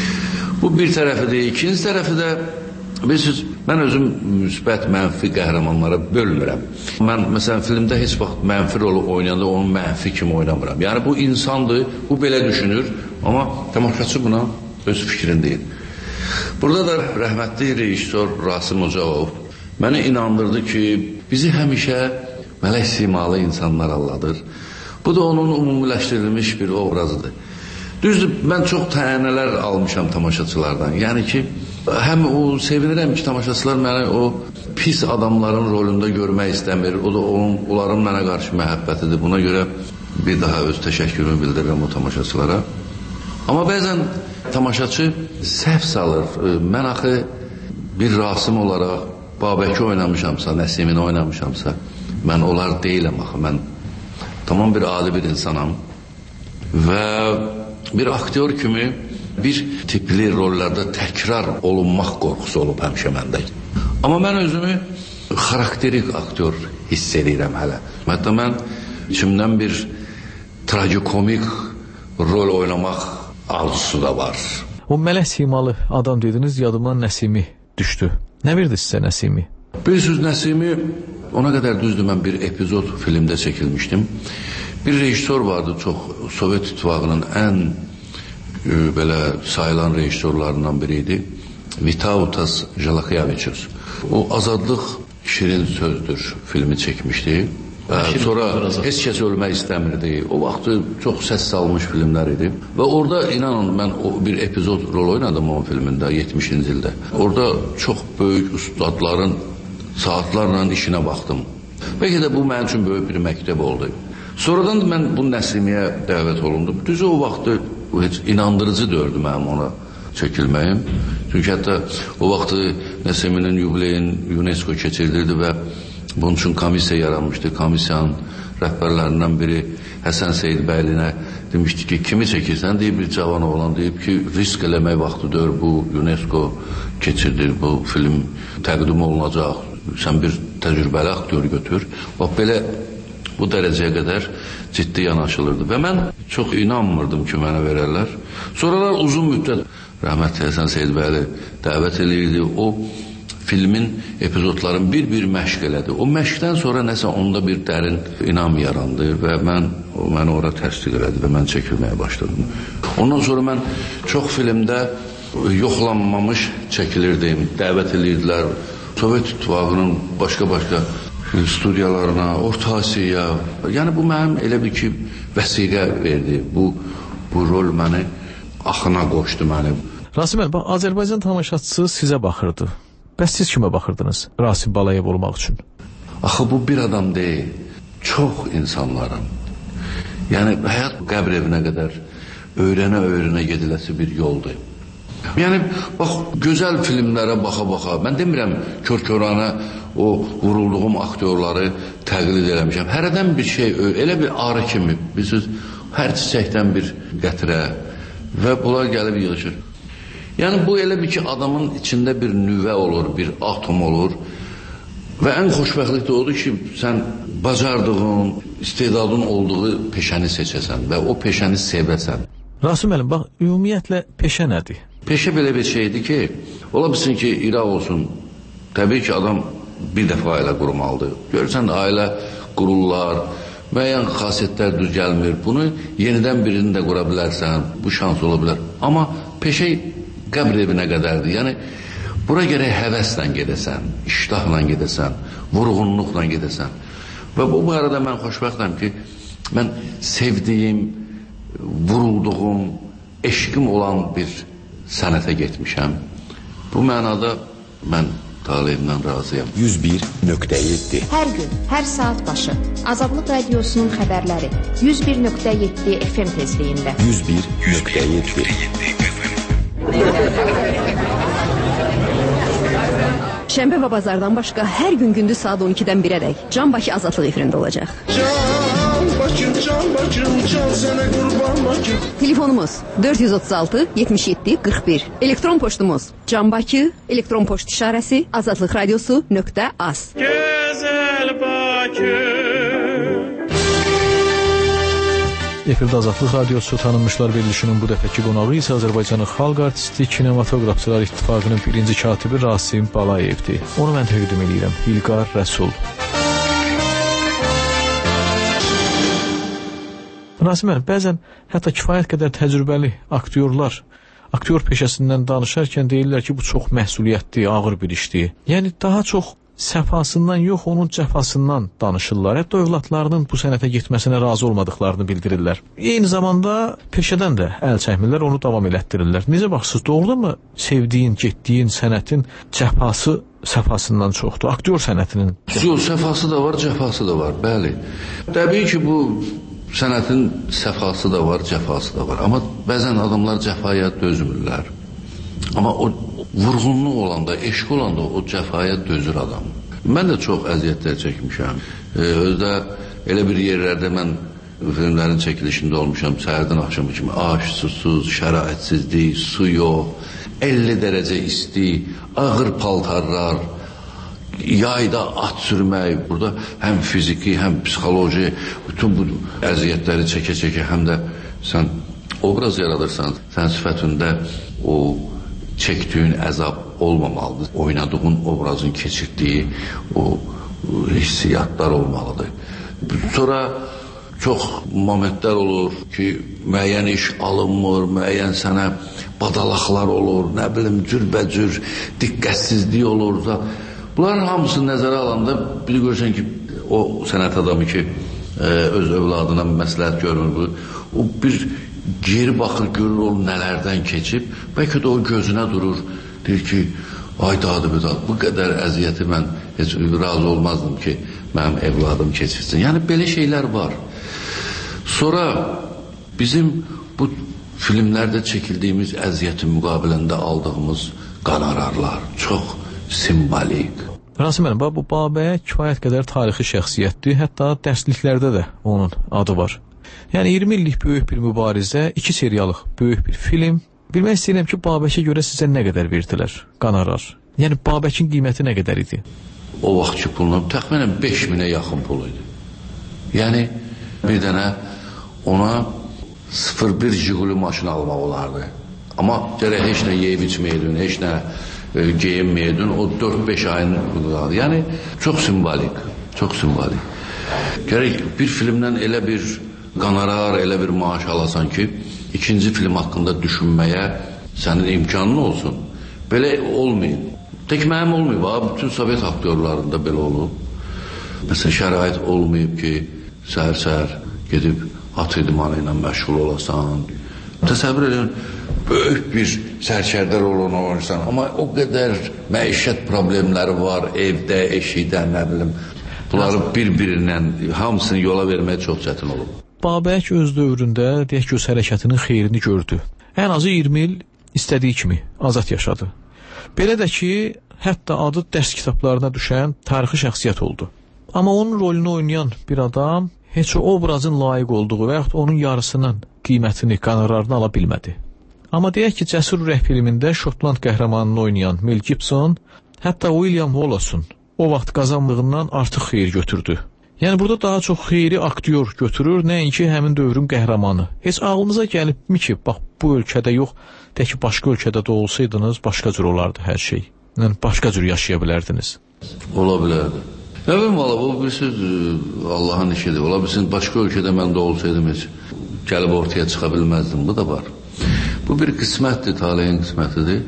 Bu bir tərəfidir. İkinci tərəfi də, bilirsiniz, mən özüm müsbət, mənfi qəhrəmanlara bölmürəm. Mən, məsələn, filmdə heç vaxt mənfi rolu oynayanda onun mənfi kimi oynamıram. Yəni, bu insandır, bu belə düşünür, amma tamaşaçı buna öz fikrin deyil. Burada da rəhmətli rejissor Rasim Ocaqov mənə inandırdı ki, bizi həmişə mələk simalı insanlar alladır. Bu da onun umumiləşdirilmiş bir obrazıdır. Düzdür, mən çox tənələr almışam tamaşaçılardan. Yəni ki, həm o sevinirəm ki, tamaşaçılar mənə o pis adamların rolunda görmək istəmir. O da onun, onların mənə qarşı məhəbbətidir. Buna görə bir daha öz təşəkkürümü bildirirəm o tamaşaçılara. Amma bəzən tamaşaçı səhv salır. Mən axı bir Rasim olaraq Babəki oynamışamsa, Nəsimini oynamışamsa, mən onlar deyiləm axı. Mən tamam bir adi bir insanam və bir aktyor kimi bir tipli rollarda təkrar olunmaq qorxusu olub həmişə məndə. Amma mən özümü xarakterik aktyor hiss edirəm hələ. Hətta mən içimdən bir tragikomik rol oynamaq arzusu da var. O mələk simalı adam dediniz, yadımdan Nəsimi düşdü. Nə verdi sizə Nəsimi? Bilirsiniz, Nəsimi ona qədər düzdür, mən bir epizod filmdə çəkilmişdim. Bir rejissor vardı, çox Sovet İttifaqının ən e, belə sayılan rejissorlarından biri idi. Vitautas Jalakiyavičius. O Azadlıq şirin sözdür filmi çəkmişdi. Ə, sonra heç kəs ölmək istəmirdi. O vaxtı çox səs salmış filmlər idi. Və orada inanın mən o bir epizod rol oynadım o filmində yetmişinci ildə. Orada çox böyük ustadların saatlarla işinə baxdım. Bəlkə də bu mənim üçün böyük bir məktəb oldu. Sonradan mən bu Nəsimiyə dəvət olundum. Düzü o vaxtı heç inandırıcı dördü mənim ona çəkilməyim. Çünki hətta o vaxtı Nəsiminin yubileyin UNESCO keçirilirdi və bunun üçün komissiya yaranmışdı. Komissiyanın rəhbərlərindən biri Həsən Seyidbəylinə demişdi ki, kimi çəkirsən? Deyib bir cavan oğlan deyib ki, risk eləmək vaxtıdır, bu UNESCO keçirdir, bu film təqdim olunacaq, sən bir təcrübəli aktyor götür. Bax, belə bu dərəcəyə qədər ciddi yanaşılırdı və mən çox inanmırdım ki, mənə verərlər. Sonralar uzun müddət rəhmətli Həsən Seyidbəyli dəvət edirdi. O filmin epizodlarını bir-bir məşq elədi. O məşqdən sonra nəsə onda bir dərin inam yarandı və mən o məni ora təsdiq elədi və mən çəkilməyə başladım. Ondan sonra mən çox filmdə yoxlanmamış çəkilirdim, dəvət edirdilər. Sovet İttifaqının başqa-başqa studiyalarına, Orta Asiyaya. Yəni bu mənim elə bir ki vəsiqə verdi. Bu bu rol məni axına qoşdu məni. Rasim bəy, Azərbaycan tamaşaçısı sizə baxırdı. Bəs siz kimə baxırdınız Rasim Balayev olmaq üçün? Axı bu bir adam deyil, çox insanların. Yəni həyat qəbr evinə qədər öyrənə-öyrənə gediləsi bir yoldur. Yəni bax, gözəl filmlərə baxa-baxa, mən demirəm kör-körana o vurulduğum aktyorları təqlid eləmişəm. Hərədən bir şey, elə bir arı kimi, bilirsiniz, hər çiçəkdən bir qətrə və bunlar gəlib yığışır. Yəni bu elə bir ki, adamın içində bir nüvə olur, bir atom olur və ən xoşbəxtlik də odur ki, sən bacardığın, istedadın olduğu peşəni seçəsən və o peşəni sevəsən. Rasim müəllim, bax, ümumiyyətlə peşə nədir? Peşə belə bir şeydir ki, ola bilsin ki, İraq olsun, təbii ki, adam bir dəfə ailə qurmalıdır. Görürsən, ailə qururlar, müəyyən xasiyyətlər düz gəlmir. Bunu yenidən birini də qura bilərsən, bu şans ola bilər. Amma peşə qəbr evinə qədərdir. Yəni, bura gərək həvəslə gedəsən, iştahla gedəsən, vurğunluqla gedəsən. Və bu barədə mən xoşbəxtəm ki, mən sevdiyim, vurulduğum, eşqim olan bir sənətə getmişəm. Bu mənada mən taleyimdən razıyam. yüz bir nöqtə yeddi Hər gün, hər saat başı Azadlıq Radiosunun xəbərləri yüz bir nöqtə yeddi F M tezliyində. yüz bir nöqtə yeddi Şənbə və bazardan başqa hər gün gündüz saat on ikidən birədək Can Bakı Azadlıq efirində olacaq. Can Bakım, Can Bakım, can sənə qurban Bakım. Telefonumuz dörd yüz otuz altı yetmiş yeddi qırx bir. Elektron poçtumuz Can Bakı, elektron poçt işarəsi azadlıq radiosu nöqtə az. Gözəl Bakı. Efirdə Azadlıq Radiosu tanınmışlar verilişinin bu dəfəki qonağı isə Azərbaycanın xalq artisti, kinematografçılar İttifaqının birinci katibi Rasim Balayevdir. Onu mən təqdim edirəm, İlqar Rəsul. Rasim müəllim, bəzən hətta kifayət qədər təcrübəli aktyorlar aktyor peşəsindən danışarkən deyirlər ki, bu çox məsuliyyətli, ağır bir işdir. Yəni daha çox səfasından yox, onun cəfasından danışırlar. Hətta övladlarının bu sənətə getməsinə razı olmadıqlarını bildirirlər. Eyni zamanda peşədən də əl çəkmirlər, onu davam elətdirirlər. Necə baxırsınız, doğrudanmı sevdiyin, getdiyin sənətin cəfası səfasından çoxdur? Aktyor sənətinin. Yox, səfası da var, cəfası da var, bəli. Təbii ki, bu sənətin səfası da var, cəfası da var. Amma bəzən adamlar cəfaya dözmürlər. Amma o vurğunluq olanda, eşq olanda o cəfaya dözür adam. Mən də çox əziyyətlər çəkmişəm. Ee, özdə elə bir yerlərdə mən filmlərin çəkilişində olmuşam, səhərdən axşamı kimi aş, susuz, şəraitsizlik, su yox, əlli dərəcə isti, ağır paltarlar, yayda at sürmək, burada həm fiziki, həm psixoloji, bütün bu əziyyətləri çəkə-çəkə, həm də sən obraz yaradırsan, sən sifətində o çəkdiyin əzab olmamalıdır. Oynadığın obrazın keçirdiyi o hissiyatlar olmalıdır. Sonra çox momentlər olur ki, müəyyən iş alınmır, müəyyən sənə badalaqlar olur, nə bilim, cürbəcür diqqətsizlik olur da. Bunların hamısını nəzərə alanda bir görürsən ki, o sənət adamı ki, öz övladına məsləhət görmür, o bir geri baxır, görür o nələrdən keçib, bəlkə də o gözünə durur, deyir ki, ay dadı bir dadı, bu qədər əziyyəti mən heç razı olmazdım ki, mənim evladım keçirsin. Yəni, belə şeylər var. Sonra bizim bu filmlərdə çəkildiyimiz əziyyətin müqabilində aldığımız qanararlar çox simbolik. Rasim müəllim, bu Babəyə kifayət qədər tarixi şəxsiyyətdir, hətta dərsliklərdə də onun adı var. Yəni iyirmi illik böyük bir mübarizə, iki serialıq böyük bir film. Bilmək istəyirəm ki, Babəkə görə sizə nə qədər verdilər qanarar? Yəni Babəkin qiyməti nə qədər idi? O vaxtki pulunum təxminən beş minə yaxın pul idi. Yəni bir dənə ona sıfır bir Jiguli maşını almaq olardı. Amma gərək heç nə yeyib içməydin, heç nə e, geyinməydin, o dörd beş ayın pulu. Yəni çox simbolik, çox simbolik. Gərək bir filmdən elə bir qanarar, elə bir maaş alasan ki, ikinci film haqqında düşünməyə sənin imkanın olsun. Belə olmayın. Tək mənim olmayıb, ha, bütün Sovet aktyorlarında belə olub. Məsələn, şərait olmayıb ki, səhər-səhər gedib at idmanı ilə məşğul olasan. Təsəvvür edin, böyük bir sərkərdər olana oynarsan, amma o qədər məişət problemləri var, evdə, eşikdə, nə bilim. Bunları bir-birindən hamısını yola verməyə çox çətin olub. Babək öz dövründə, deyək ki, öz hərəkətinin xeyrini gördü. Ən azı iyirmi il istədiyi kimi azad yaşadı. Belə də ki, hətta adı dərs kitablarına düşən tarixi şəxsiyyət oldu. Amma onun rolunu oynayan bir adam heç o obrazın layiq olduğu və yaxud onun yarısının qiymətini, qanararını ala bilmədi. Amma deyək ki, Cəsur Ürək filmində Şotland qəhrəmanını oynayan Mel Gibson, hətta William Wallace'un o vaxt qazanlığından artıq xeyir götürdü. Yəni burada daha çox xeyri aktyor götürür, nəinki həmin dövrün qəhrəmanı. Heç ağlınıza gəlibmi ki, bax bu ölkədə yox, deyək ki, başqa ölkədə də olsaydınız, başqa cür olardı hər şey. Yəni başqa cür yaşaya bilərdiniz. Ola bilərdi. Nə bilim, valla, bu bir söz Allahın işidir. Ola bilsin, başqa ölkədə mən də olsaydım heç gəlib ortaya çıxa bilməzdim. Bu da var. Bu bir qismətdir, taleyin qismətidir.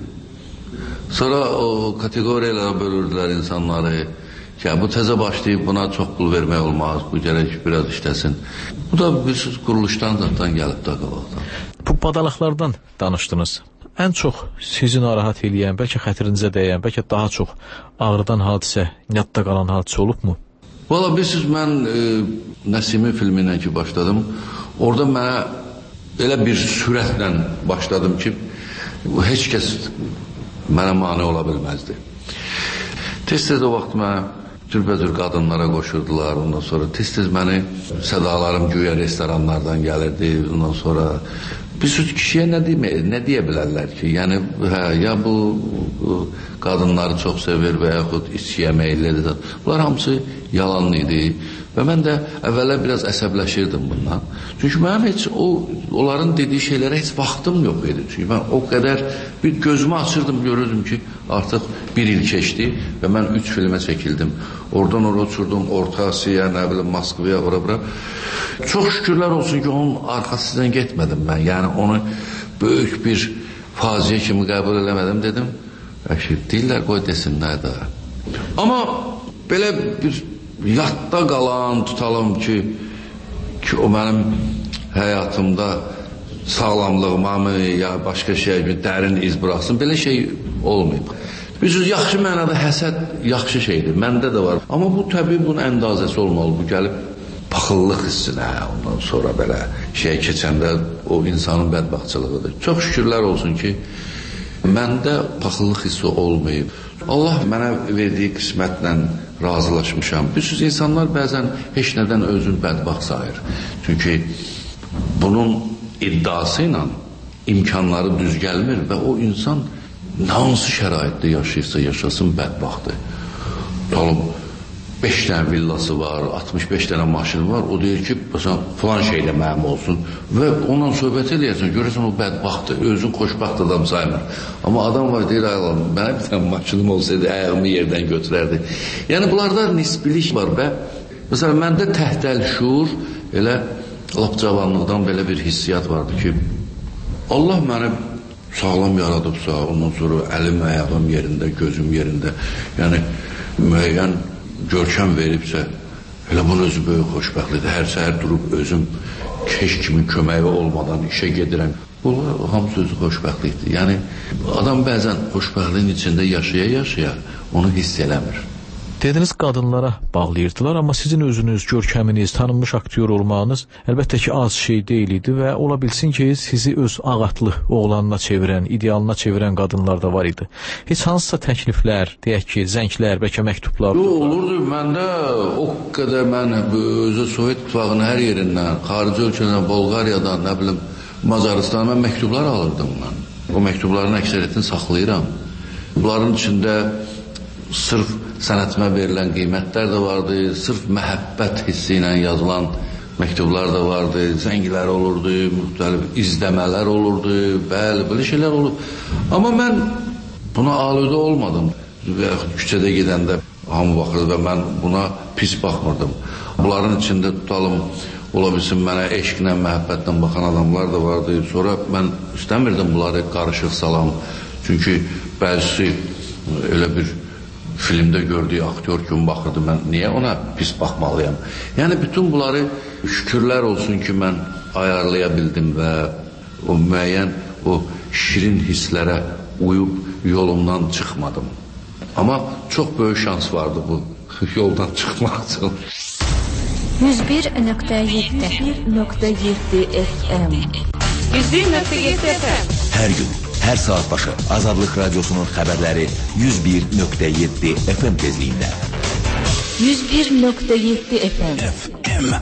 Sonra o kateqoriyalara bölürdülər insanları. Yəni, bu təzə başlayıb buna çox pul vermək olmaz, bu gərək biraz işləsin. Bu da bir söz quruluşdan zaten gəlib də qabaqdan. Bu badalaqlardan danışdınız. Ən çox sizi narahat eləyən, bəlkə xətrinizə dəyən, bəlkə daha çox ağrıdan hadisə, yadda qalan hadisə olubmu? Valla bilirsiniz, mən e, Nəsimi filmi ilə ki başladım, orada mənə elə bir sürətlə başladım ki, heç kəs mənə mane ola bilməzdi. Tez-tez o vaxt mənə cürbəcür qadınlara qoşurdular, ondan sonra tez-tez məni sədalarım güya restoranlardan gəlirdi, ondan sonra bir söz kişiyə nə, demə, nə deyə bilərlər ki, yəni hə, ya bu, bu qadınları çox sevir və yaxud içkiyə meyillidir. Bunlar hamısı yalan idi və mən də əvvəllər biraz əsəbləşirdim bundan. Çünki mənim heç o, onların dediyi şeylərə heç vaxtım yox idi. Çünki mən o qədər bir gözümü açırdım, görürdüm ki, artıq bir il keçdi və mən üç filmə çəkildim. Oradan oraya uçurdum, Orta Asiya, nə bilim, Moskvaya, ora-bura. Çox şükürlər olsun ki, onun arxasından getmədim mən. Yəni, onu böyük bir faciə kimi qəbul eləmədim, dedim. Əşi, deyirlər, qoy desinlər də. Amma belə bir yadda qalan tutalım ki, ki o mənim həyatımda sağlamlığıma mı, ya başqa şey, bir dərin iz bıraxsın, belə şey olmayıb. Bilirsiniz, yaxşı mənada həsəd yaxşı şeydir, məndə də var. Amma bu təbii bunun əndazəsi olmalı, bu gəlib paxıllıq hissinə, ondan sonra belə şey keçəndə o insanın bədbaxtçılığıdır. Çox şükürlər olsun ki, məndə paxıllıq hissi olmayıb. Allah mənə verdiyi qismətlə razılaşmışam. Bilirsiniz, insanlar bəzən heç nədən özünü bədbaxt sayır. Çünki bunun iddiası ilə imkanları düz gəlmir və o insan hansı şəraitdə yaşayırsa yaşasın bədbaxtdır. Talım beş dənə villası var, altmış beş dənə maşını var. O deyir ki, məsələn, falan şeylə mənim olsun. Və ondan söhbət eləyərsən, görürsən o bədbaxtdır, özün xoşbaxt adam saymır. Amma adam var, deyir, ayılalım, mənə bir dənə maşınım olsaydı, ayağımı yerdən götürərdi. Yəni, bunlarda nisbilik var və məsələn, məndə təhdəl şuur, elə lap cavanlıqdan belə bir hissiyat vardı ki, Allah məni sağlam yaradıbsa, ondan sonra əlim, ayağım yerində, gözüm yerində, yəni müəyyən görkəm veribsə, elə bunun özü böyük xoşbəxtlidir. Hər səhər durub özüm keş kimi köməyi olmadan işə gedirəm. Bunlar hamısı özü xoşbəxtlikdir. Yəni, adam bəzən xoşbəxtliyin içində yaşaya-yaşaya onu hiss eləmir. Dediniz, qadınlara bağlayırdılar, amma sizin özünüz, görkəminiz, tanınmış aktyor olmağınız əlbəttə ki, az şey deyil idi və ola bilsin ki, sizi öz ağatlı oğlanına çevirən, idealına çevirən qadınlar da var idi. Heç hansısa təkliflər, deyək ki, zənglər, bəlkə məktublar? Yox, olurdu. Məndə o qədər mən özü Sovet İttifaqının hər yerindən, xarici ölkədən, Bolqariyadan, nə bilim, Macarıstandan mən məktublar alırdım mən. O məktubların əksəriyyətini saxlayıram. Bunların içində sırf sənətimə verilən qiymətlər də vardı, sırf məhəbbət hissi ilə yazılan məktublar da vardı, zənglər olurdu, müxtəlif izləmələr olurdu, bəli, belə şeylər olurdu. Amma mən buna alıdə olmadım və küçədə gedəndə hamı baxırdı və mən buna pis baxmırdım. Bunların içində tutalım, ola bilsin mənə eşqlə, məhəbbətlə baxan adamlar da vardı. Sonra mən istəmirdim bunları qarışıq salam, çünki bəzisi elə bir filmdə gördüyü aktyor kimi baxırdı, mən niyə ona pis baxmalıyam? Yəni, bütün bunları şükürlər olsun ki, mən ayarlaya bildim və o müəyyən, o şirin hisslərə uyub yolumdan çıxmadım. Amma çox böyük şans vardı bu yoldan çıxmaq üçün. yüz bir nöqtə yeddi F M yüz bir nöqtə yeddi F M Hər gün, hər saat başı Azadlıq Radyosu'nun xəbərləri yüz bir nöqtə yeddi F M tezliyində. yüz bir nöqtə yeddi F M F M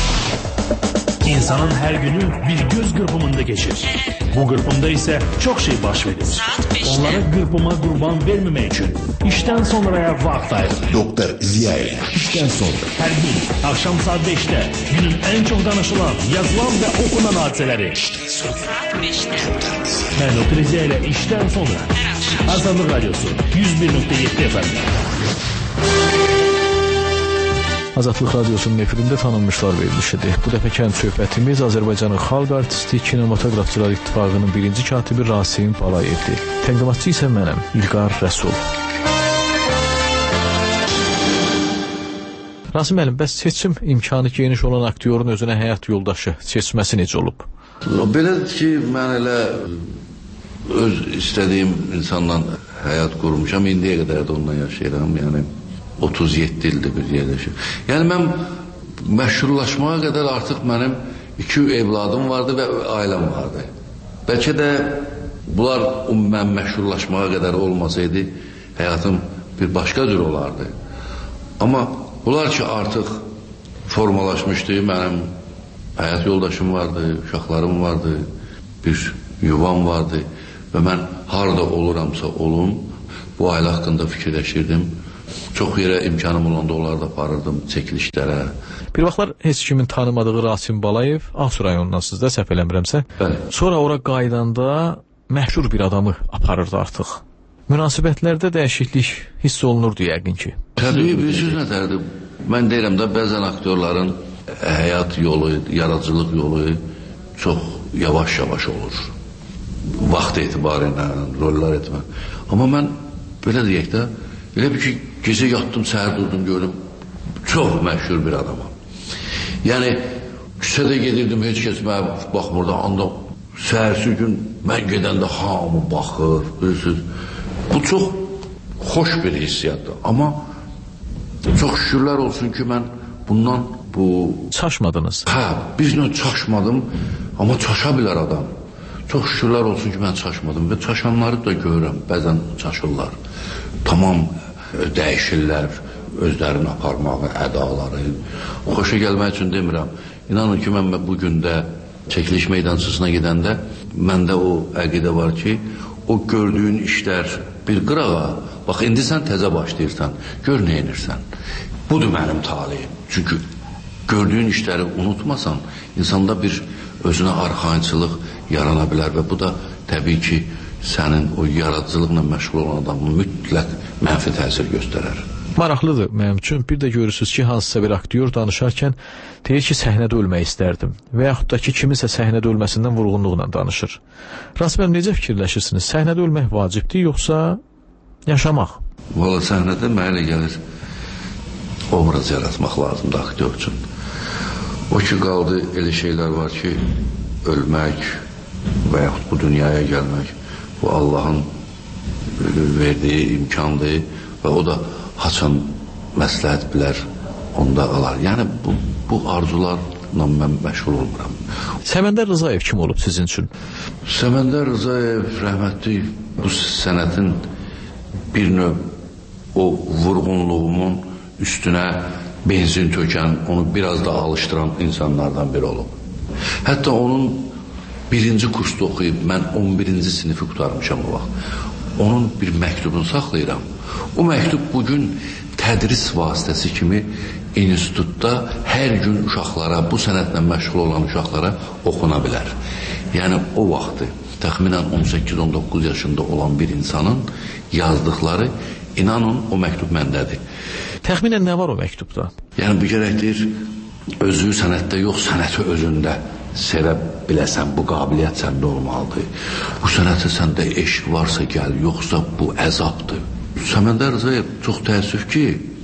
İnsanın her günü bir göz qırpımında geçir. Bu qırpımda ise çok şey baş verir. Onlara qırpıma qurban vermemek için işten sonraya vaxt ayırır. Doktor Ziyaeli, işten sonra. Her gün akşam saat beşte günün en çok danışılan, yazılan ve okunan hadiseleri. İşten sonra. Ben Doktor Ziyaeli işten sonra. Azadlıq Radyosu yüz bir nöqtə yeddi F M. Azadlıq Radyosu'nun efirində tanınmışlar verilişidir. Bu dəfə kənd söhbətimiz Azərbaycanın xalq artisti Kinematografçılar İttifaqının birinci katibi Rasim Balayevdir. Təqdimatçı isə mənəm, İlqar Rəsul. Rasim əlim, bəs seçim imkanı geniş olan aktyorun özünə həyat yoldaşı seçməsi necə olub? Belədir ki, mən elə öz istədiyim insanla həyat qurmuşam, indiyə qədər də onunla yaşayıram, yəni otuz yeddi ildir bir yerləşir. Yəni mən məşhurlaşmağa qədər artıq mənim iki evladım vardı və ailəm vardı. Bəlkə də bunlar mən məşhurlaşmağa qədər olmasaydı, həyatım bir başqa cür olardı. Amma bunlar ki artıq formalaşmışdı, mənim həyat yoldaşım vardı, uşaqlarım vardı, bir yuvam vardı və mən harada oluramsa olum, bu ailə haqqında fikirləşirdim. Çox yerə imkanım olanda onları da aparırdım çəkilişlərə. Bir vaxtlar heç kimin tanımadığı Rasim Balayev Ağsu rayonundan sizdə səhv eləmirəmsə. Bəli. Sonra ora qaydanda məşhur bir adamı aparırdı artıq. Münasibətlərdə dəyişiklik hiss olunurdu yəqin ki. Təbii bir söz nətərdir? Mən deyirəm də bəzən aktyorların həyat yolu, yaradıcılıq yolu çox yavaş-yavaş olur. Vaxt etibarı ilə, rollar etmə. Amma mən belə deyək də, elə bir ki, gecə yatdım, səhər durdum, gördüm, çox məşhur bir adamam. Yəni, küçədə gedirdim, heç kəs mənə baxmırdı, anda səhərsi gün mən gedəndə hamı baxır, bilirsiniz. Bu çox xoş bir hissiyatdır, amma çox şükürlər olsun ki, mən bundan bu... Çaşmadınız? Hə, bizlə çaşmadım, amma çaşa bilər adam. Çox şükürlər olsun ki, mən çaşmadım və çaşanları da görürəm, bəzən çaşırlar. Tamam dəyişirlər, özlərini aparmağı, ədaları. Xoşa gəlmək üçün demirəm. İnanın ki, mən bu gündə çəkiliş meydancısına gedəndə məndə o əqidə var ki, o gördüyün işlər bir qırağa, bax, indi sən təzə başlayırsan, gör nə edirsən. Budur mənim talihim. Çünki gördüyün işləri unutmasan, insanda bir özünə arxayınçılıq yarana bilər və bu da təbii ki, sənin o yaradıcılıqla məşğul olan adamın mütləq mənfi təsir göstərər. Maraqlıdır mənim üçün. Bir də görürsünüz ki, hansısa bir aktyor danışarkən deyir ki, səhnədə ölmək istərdim və yaxud da ki, kimisə səhnədə ölməsindən vurğunluqla danışır. Rasim, necə fikirləşirsiniz? Səhnədə ölmək vacibdir, yoxsa yaşamaq? Valla səhnədə mənə gəlir obraz yaratmaq lazımdır aktyor üçün. O ki, qaldı elə şeylər var ki, ölmək və yaxud bu dünyaya gəlmək, bu Allahın verdiyi imkandır və o da haçan məsləhət bilər, onda alar. Yəni, bu, bu arzularla mən məşğul olmuram. Səməndər Rızayev kim olub sizin üçün? Səməndər Rızayev rəhmətli bu sənətin bir növ o vurğunluğumun üstünə benzin tökən, onu biraz da alışdıran insanlardan biri olub. Hətta onun birinci kursda oxuyub, mən on birinci sinifi qutarmışam o vaxt. Onun bir məktubunu saxlayıram. O məktub bugün tədris vasitəsi kimi institutda hər gün uşaqlara, bu sənətlə məşğul olan uşaqlara oxuna bilər. Yəni o vaxtı təxminən on səkkiz on doqquz yaşında olan bir insanın yazdıqları, inanın o məktub məndədir. Təxminən nə var o məktubda? Yəni bu gərəkdir, özü sənətdə yox, sənəti özündə sevə biləsən, bu qabiliyyət səndə olmalıdır. Bu sənətə səndə eşq varsa gəl, yoxsa bu əzabdır. Səməndər Rızayev çox təəssüf ki,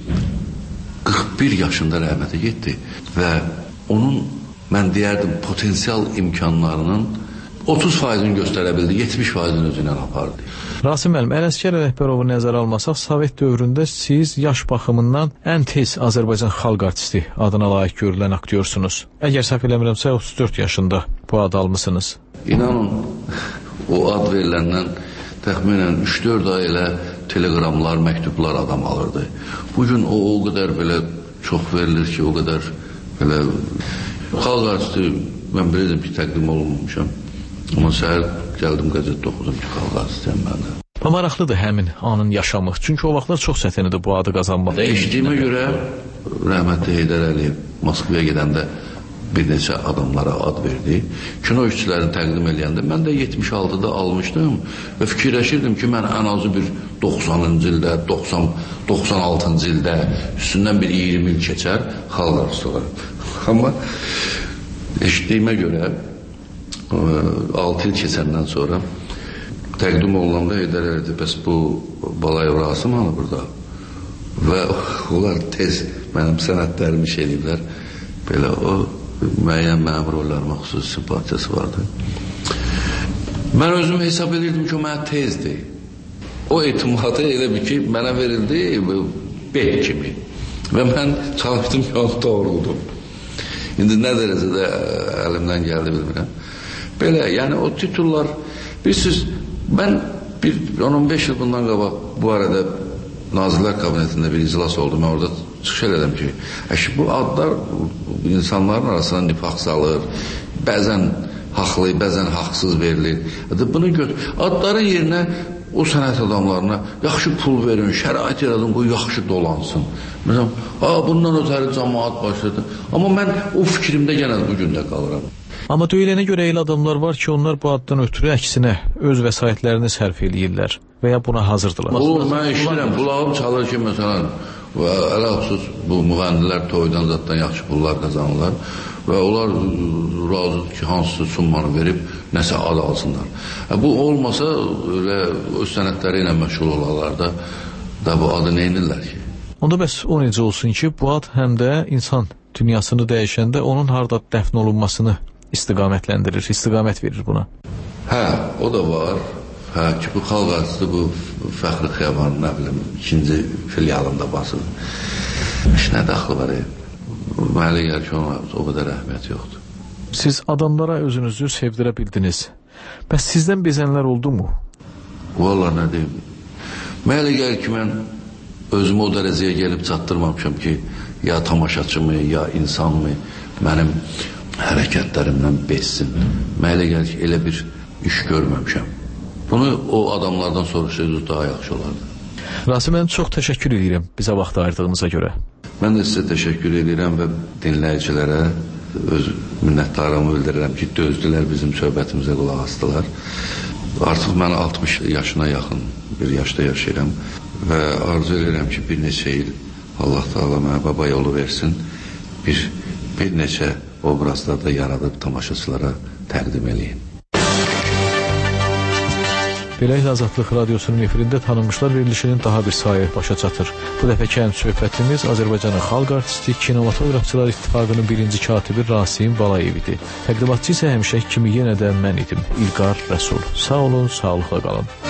qırx bir yaşında rəhmətə getdi və onun, mən deyərdim, potensial imkanlarının otuz faizini göstərə bildi, yetmiş faizini özündən apardı. Rasim müəllim, Ələsgər Rəhbərovu nəzərə almasaq, Sovet dövründə siz yaş baxımından ən tez Azərbaycan xalq artisti adına layiq görülən aktyorsunuz. Əgər səhv eləmirəmsə, otuz dörd yaşında bu adı almısınız. İnanın, o ad veriləndən təxminən üç dörd ay elə teleqramlar, məktublar adam alırdı. Bugün o, o qədər belə çox verilir ki, o qədər belə xalq artisti, mən bilirdim ki, təqdim olunmamışam. Amma səhər gəldim qəzetdə oxudum ki, xalq artistiyəm mən də. Maraqlıdır həmin anın yaşamı. Çünki o vaxtlar çox çətindir bu adı qazanmaq. Eşitdiyimə görə rəhmətli Heydər Əliyev Moskvaya gedəndə bir neçə adamlara ad verdi. Kino işçilərini təqdim eləyəndə mən də yetmiş altıda almışdım və fikirləşirdim ki, mən ən azı bir doxsanıncı ildə, doxsan, doxsan altıncı ildə üstündən bir iyirmi il keçər xalq artisti olarım. Amma eşitdiyimə görə altı il keçəndən sonra təqdim olunanda Heydər Əliyev, bəs bu Balayev Rasim hanı burada? Və onlar tez mənim sənətlərimi şey ediblər. Belə o müəyyən mənim rollarıma xüsusi simpatiyası vardı. Mən özüm hesab edirdim ki, o mənə tezdir. O etimadı elə bir ki, mənə verildi bel kimi. Və mən çalışdım ki, onu doğruldum. İndi nə dərəcədə əlimdən gəldi bilmirəm. Belə, yəni o titullar, bilirsiniz, mən bir on on beş il bundan qabaq bu arada Nazirlər Kabinetində bir iclas oldu. Mən orada çıxış elədim ki, əşi, bu adlar insanların arasına nifaq salır, bəzən haqlı, bəzən haqsız verilir. Bunu götür. Adların yerinə o sənət adamlarına yaxşı pul verin, şərait yaradın, bu yaxşı dolansın. Məsələn, bundan ötəri cəmaat başladı. Amma mən o fikrimdə yenə bu gündə qalıram. Amma deyilənə görə elə adamlar var ki, onlar bu addan ötürü əksinə öz vəsaitlərini sərf eləyirlər və ya buna hazırdılar. O, mən işləyirəm, qulağım çalır ki, məsələn, və ələ xüsus bu müğəndilər toydan zatdan yaxşı pullar qazanırlar və onlar razıdır ki, hansısa summanı verib nəsə ad alsınlar. Bu olmasa, öz sənətləri ilə məşğul olanlar da, da bu adı neynirlər ki? Onda bəs o necə olsun ki, bu ad həm də insan dünyasını dəyişəndə onun harada dəfn olunmasını istiqamətləndirir, istiqamət verir buna. Hə, o da var. Hə, ki, bu xalq artisti bu Fəxri Xiyabanın, nə bilim, ikinci filialında basır. İş nə daxlı var, e? Mənə gəlir ki, ona o qədər əhmiyyət yoxdur. Siz adamlara özünüzü sevdirə bildiniz. Bəs sizdən bezənlər oldu mu? Valla nə deyim. Mənə gəlir ki, mən özümü o dərəcəyə gəlib çatdırmamışam ki, ya tamaşaçı mı, ya insan mı, mənim hərəkətlərimdən bezsin. Mənə gəlir ki, elə bir iş görməmişəm. Bunu o adamlardan soruşsaydı daha yaxşı olardı. Rasim, mən çox təşəkkür edirəm bizə vaxt ayırdığınıza görə. Mən də sizə təşəkkür edirəm və dinləyicilərə öz minnətdarlığımı bildirirəm ki, dözdülər bizim söhbətimizə, qulaq asdılar. Artıq mən altmış yaşına yaxın bir yaşda yaşayıram və arzu edirəm ki, bir neçə il Allah Taala mənə baba yolu versin, bir, bir neçə obrazlarda yaradıb tamaşaçılara təqdim edeyim. Beləliklə Azadlıq Radiosunun efirində tanınmışlar verilişinin daha bir sayı başa çatır. Bu dəfəki ən söhbətimiz Azərbaycanın xalq artisti, Kinematografçılar İttifaqının birinci katibi Rasim Balayev idi. Təqdimatçı isə həmişə kimi yenə də mən idim, İlqar Rəsul. Sağ olun, sağlıqla qalın.